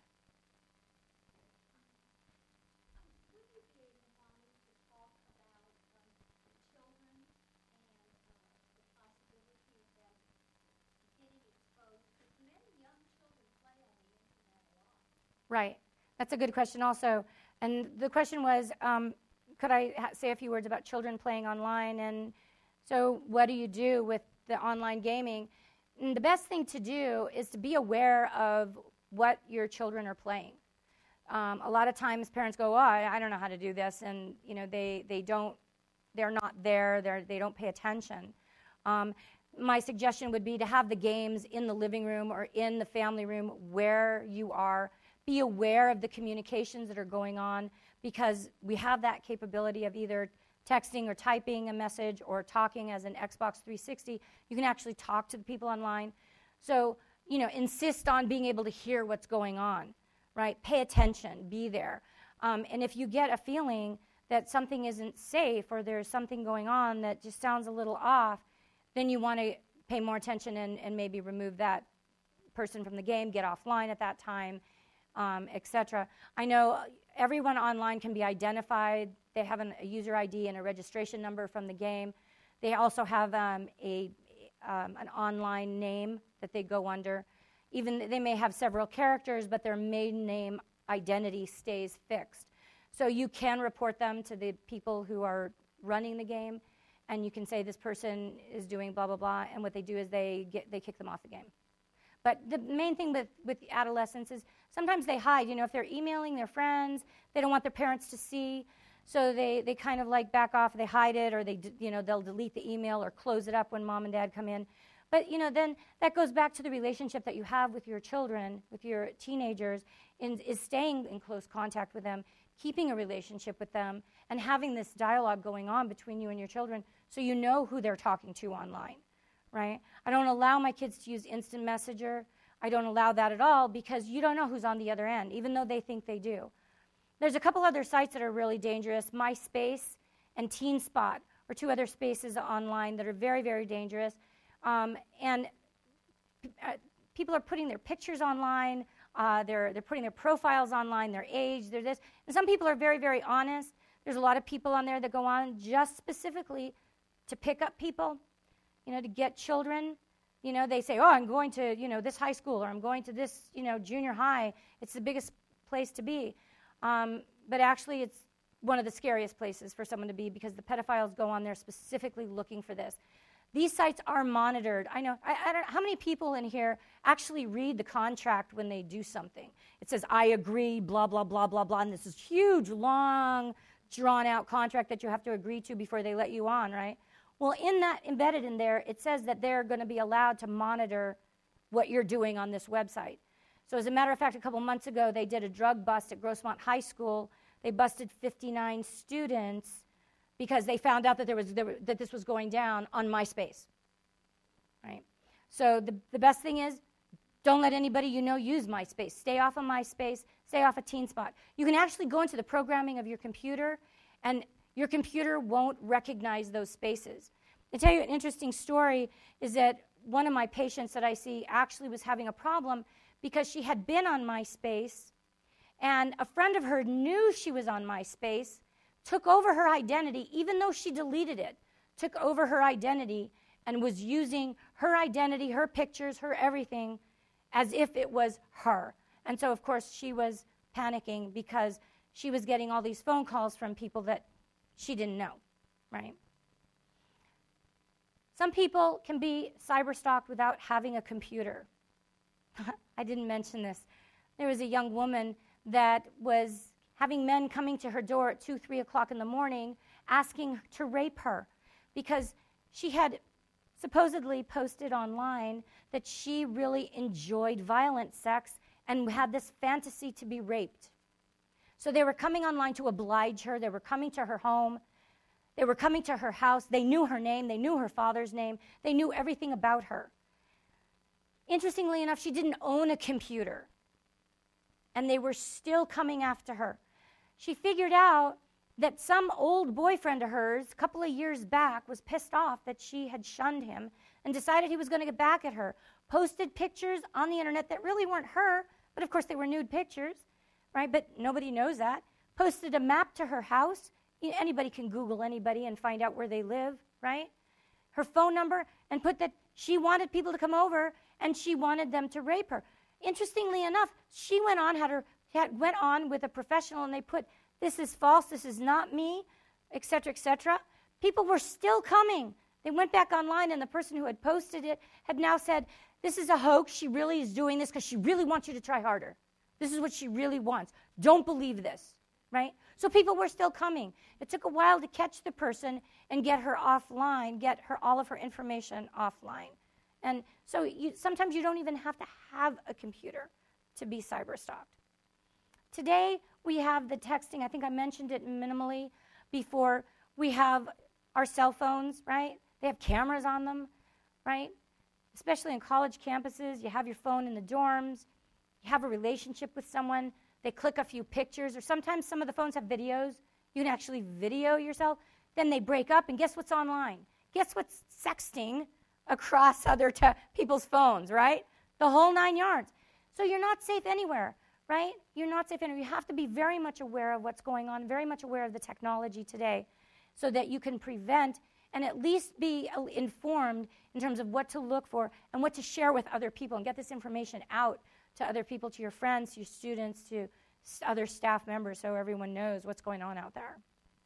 Right. That's a good question also. And the question was, um, could I ha- say a few words about children playing online? And so what do you do with the online gaming? And the best thing to do is to be aware of what your children are playing. Um, a lot of times parents go, oh, I, I don't know how to do this, and you know they, they don't, they're not there, they're, they don't pay attention. Um, my suggestion would be to have the games in the living room or in the family room where you are. Be aware of the communications that are going on, because we have that capability of either texting or typing a message or talking as an Xbox three sixty. You can actually talk to the people online. So, you know, insist on being able to hear what's going on, right? Pay attention, be there. Um, and if you get a feeling that something isn't safe or there's something going on that just sounds a little off, then you want to pay more attention and, and maybe remove that person from the game, get offline at that time, um, et cetera. I know everyone online can be identified. They have an, a user I D and a registration number from the game. They also have um, a um, an online name that they go under. Even they may have several characters, but their maiden name identity stays fixed. So you can report them to the people who are running the game, and you can say this person is doing blah blah blah. And what they do is they get they kick them off the game. But the main thing with, with adolescents is sometimes they hide. You know, if they're emailing their friends, they don't want their parents to see, so they, they kind of like back off. They hide it, or they you know they'll delete the email or close it up when mom and dad come in. But you know, then that goes back to the relationship that you have with your children, with your teenagers, and is staying in close contact with them, keeping a relationship with them, and having this dialogue going on between you and your children, so you know who they're talking to online. Right? I don't allow my kids to use instant messenger. I don't allow that at all, because you don't know who's on the other end, even though they think they do. There's a couple other sites that are really dangerous. MySpace and TeenSpot are two other spaces online that are very, very dangerous. Um, and uh, people are putting their pictures online. Uh, they're, they're putting their profiles online, their age, their this. And some people are very, very honest. There's a lot of people on there that go on just specifically to pick up people, you know, to get children. You know, they say, oh, I'm going to, you know, this high school, or I'm going to this, you know, junior high. It's the biggest place to be. Um, but actually, it's one of the scariest places for someone to be, because the pedophiles go on there specifically looking for this. These sites are monitored. I know, I, I don't know, how many people in here actually read the contract when they do something? It says, I agree, blah, blah, blah, blah, blah, and this is huge, long, drawn-out contract that you have to agree to before they let you on, right? Well, in that, embedded in there, it says that they're going to be allowed to monitor what you're doing on this website. So as a matter of fact, a couple months ago, they did a drug bust at Grossmont High School. They busted fifty-nine students because they found out that there was there, that this was going down on MySpace, right? So the, the best thing is, don't let anybody you know use MySpace. Stay off of MySpace. Stay off of TeenSpot. You can actually go into the programming of your computer, and your computer won't recognize those spaces. To tell you an interesting story is that one of my patients that I see actually was having a problem because she had been on MySpace, and a friend of hers knew she was on MySpace, took over her identity, even though she deleted it, took over her identity and was using her identity, her pictures, her everything, as if it was her. And so, of course, she was panicking because she was getting all these phone calls from people that she didn't know, right? Some people can be cyberstalked without having a computer. I didn't mention this. There was a young woman that was having men coming to her door at two, three o'clock in the morning asking to rape her because she had supposedly posted online that she really enjoyed violent sex and had this fantasy to be raped. So they were coming online to oblige her. They were coming to her home. They were coming to her house. They knew her name. They knew her father's name. They knew everything about her. Interestingly enough, she didn't own a computer, and they were still coming after her. She figured out that some old boyfriend of hers, a couple of years back, was pissed off that she had shunned him and decided he was going to get back at her. Posted pictures on the internet that really weren't her, but of course they were nude pictures, right? But nobody knows that. Posted a map to her house. Anybody can Google anybody and find out where they live, right? Her phone number, and put that she wanted people to come over and she wanted them to rape her. Interestingly enough, she went on, had her had, went on with a professional, and they put, this is false, this is not me, et cetera, et cetera. People were still coming. They went back online, and the person who had posted it had now said, this is a hoax. She really is doing this because she really wants you to try harder. This is what she really wants. Don't believe this, right? So people were still coming. It took a while to catch the person and get her offline, get her all of her information offline. And so you, sometimes you don't even have to have a computer to be cyberstalked. Today, we have the texting. I think I mentioned it minimally before. We have our cell phones, right? They have cameras on them, right? Especially in college campuses, you have your phone in the dorms. You have a relationship with someone. They click a few pictures, or sometimes some of the phones have videos. You can actually video yourself. Then they break up, and guess what's online? Guess what's sexting across other t- people's phones, right? The whole nine yards. So you're not safe anywhere, right? You're not safe anywhere. You have to be very much aware of what's going on, very much aware of the technology today, so that you can prevent and at least be informed in terms of what to look for and what to share with other people, and get this information out to other people, to your friends, to your students, to other staff members, so everyone knows what's going on out there.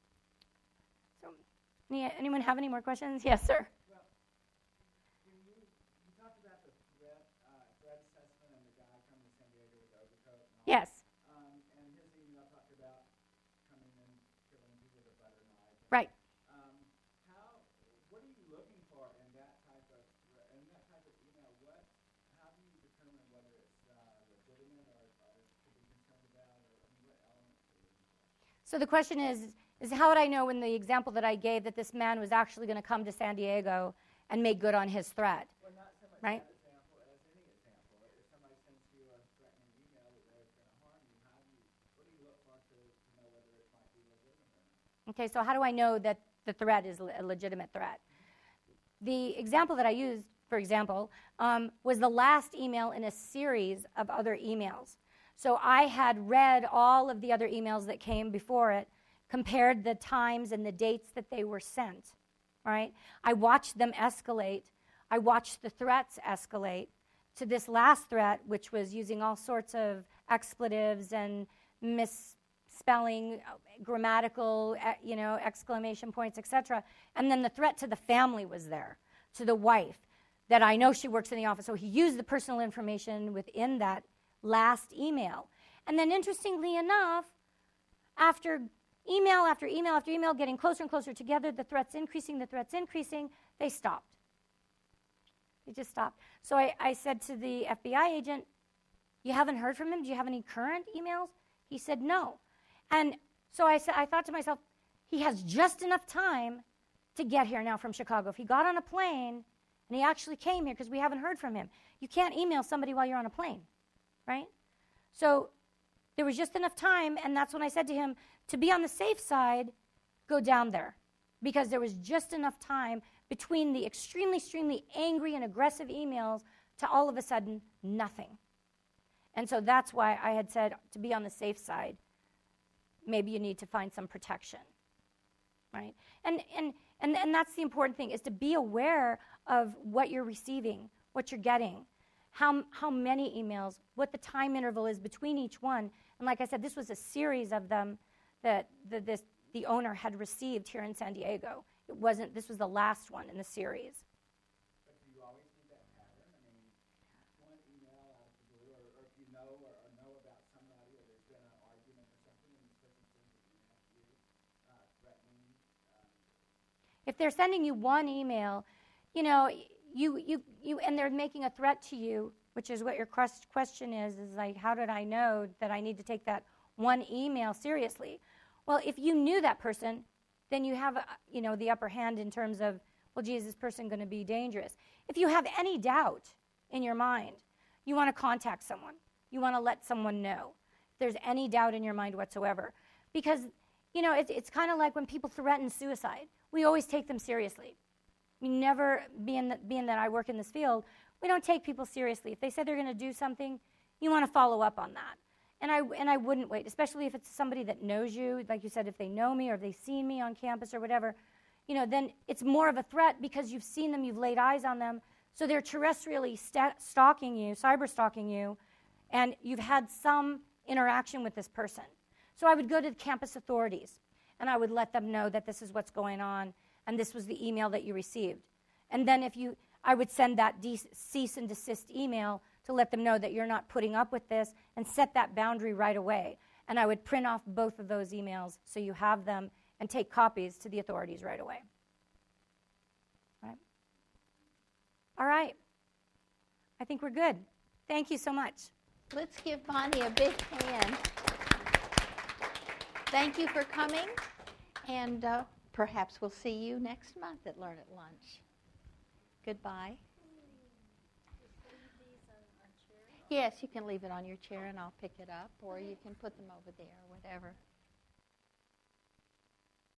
So, anyone have any more questions? Yes, sir. Well, you, you talked about the threat, uh, threat assessment and the guy coming to San Diego with the overcoat. And all yes. That. Um, and his email talked about coming and killing people with a butter knife. Right. Um, how? What are you looking for in that type of in that type of email? What? How do you determine whether it's uh, legitimate or, or to be concerned about, or I mean, what elements are you looking for? So the question is, is how would I know in the example that I gave that this man was actually going to come to San Diego and make good on his threat? Well, not so much right? that example as any example. If somebody sends you a threatening email that they're going to harm you, how do you, what do you look for to, to know whether it might be legitimate or not? Okay, so how do I know that the threat is a legitimate threat? The example that I used, for example, um, was the last email in a series of other emails. So I had read all of the other emails that came before it, compared the times and the dates that they were sent, right? I watched them escalate. I watched the threats escalate to this last threat, which was using all sorts of expletives and misspelling, grammatical, you know, exclamation points, et cetera. And then the threat to the family was there. to the wife that I know she works in the office. So he used the personal information within that last email. And then interestingly enough, after email after email after email, getting closer and closer together, the threats increasing, the threats increasing, they stopped. They just stopped. So I, I said to the F B I agent, you haven't heard from him? Do you have any current emails? He said no. And so I, sa- I thought to myself, he has just enough time to get here now from Chicago. If he got on a plane and he actually came here, because we haven't heard from him. You can't email somebody while you're on a plane, right? So there was just enough time, and that's when I said to him, to be on the safe side, go down there, because there was just enough time between the extremely, extremely angry and aggressive emails to all of a sudden nothing. And so that's why I had said, to be on the safe side, maybe you need to find some protection, right? And and and, and that's the important thing, is to be aware of what you're receiving, what you're getting, how how many emails, what the time interval is between each one. And like I said, this was a series of them that the, this, the owner had received here in San Diego. It wasn't, this was the last one in the series. But do you always see that pattern? I mean, one email out of the blue, or, or if you know or, or know about somebody, or there's been an argument or something, and this person sends an email to you, uh, threatening. Um, if they're sending you one email, you know, you, you, you, and they're making a threat to you, which is what your question is, is like, how did I know that I need to take that one email seriously? Well, if you knew that person, then you have, a, you know, the upper hand in terms of, well, gee, is this person going to be dangerous? If you have any doubt in your mind, you want to contact someone. You want to let someone know if there's any doubt in your mind whatsoever. Because, you know, it's, it's kind of like when people threaten suicide. We always take them seriously. We never, being that, being that I work in this field, we don't take people seriously. If they say they're going to do something, you want to follow up on that. And I and I wouldn't wait, especially if it's somebody that knows you. Like you said, if they know me or if they've seen me on campus or whatever, you know, then it's more of a threat because you've seen them, you've laid eyes on them. So they're terrestrially st- stalking you, cyber stalking you, and you've had some interaction with this person. So I would go to the campus authorities, and I would let them know that this is what's going on, and this was the email that you received. And then if you, I would send that de- cease and desist email to let them know that you're not putting up with this, and set that boundary right away. And I would print off both of those emails so you have them and take copies to the authorities right away. All right? All right. I think we're good. Thank you so much. Let's give Bonnie a big hand. Thank you for coming, and uh, perhaps we'll see you next month at Learn at Lunch. Goodbye. Yes, you can leave it on your chair and I'll pick it up, or you can put them over there, whatever.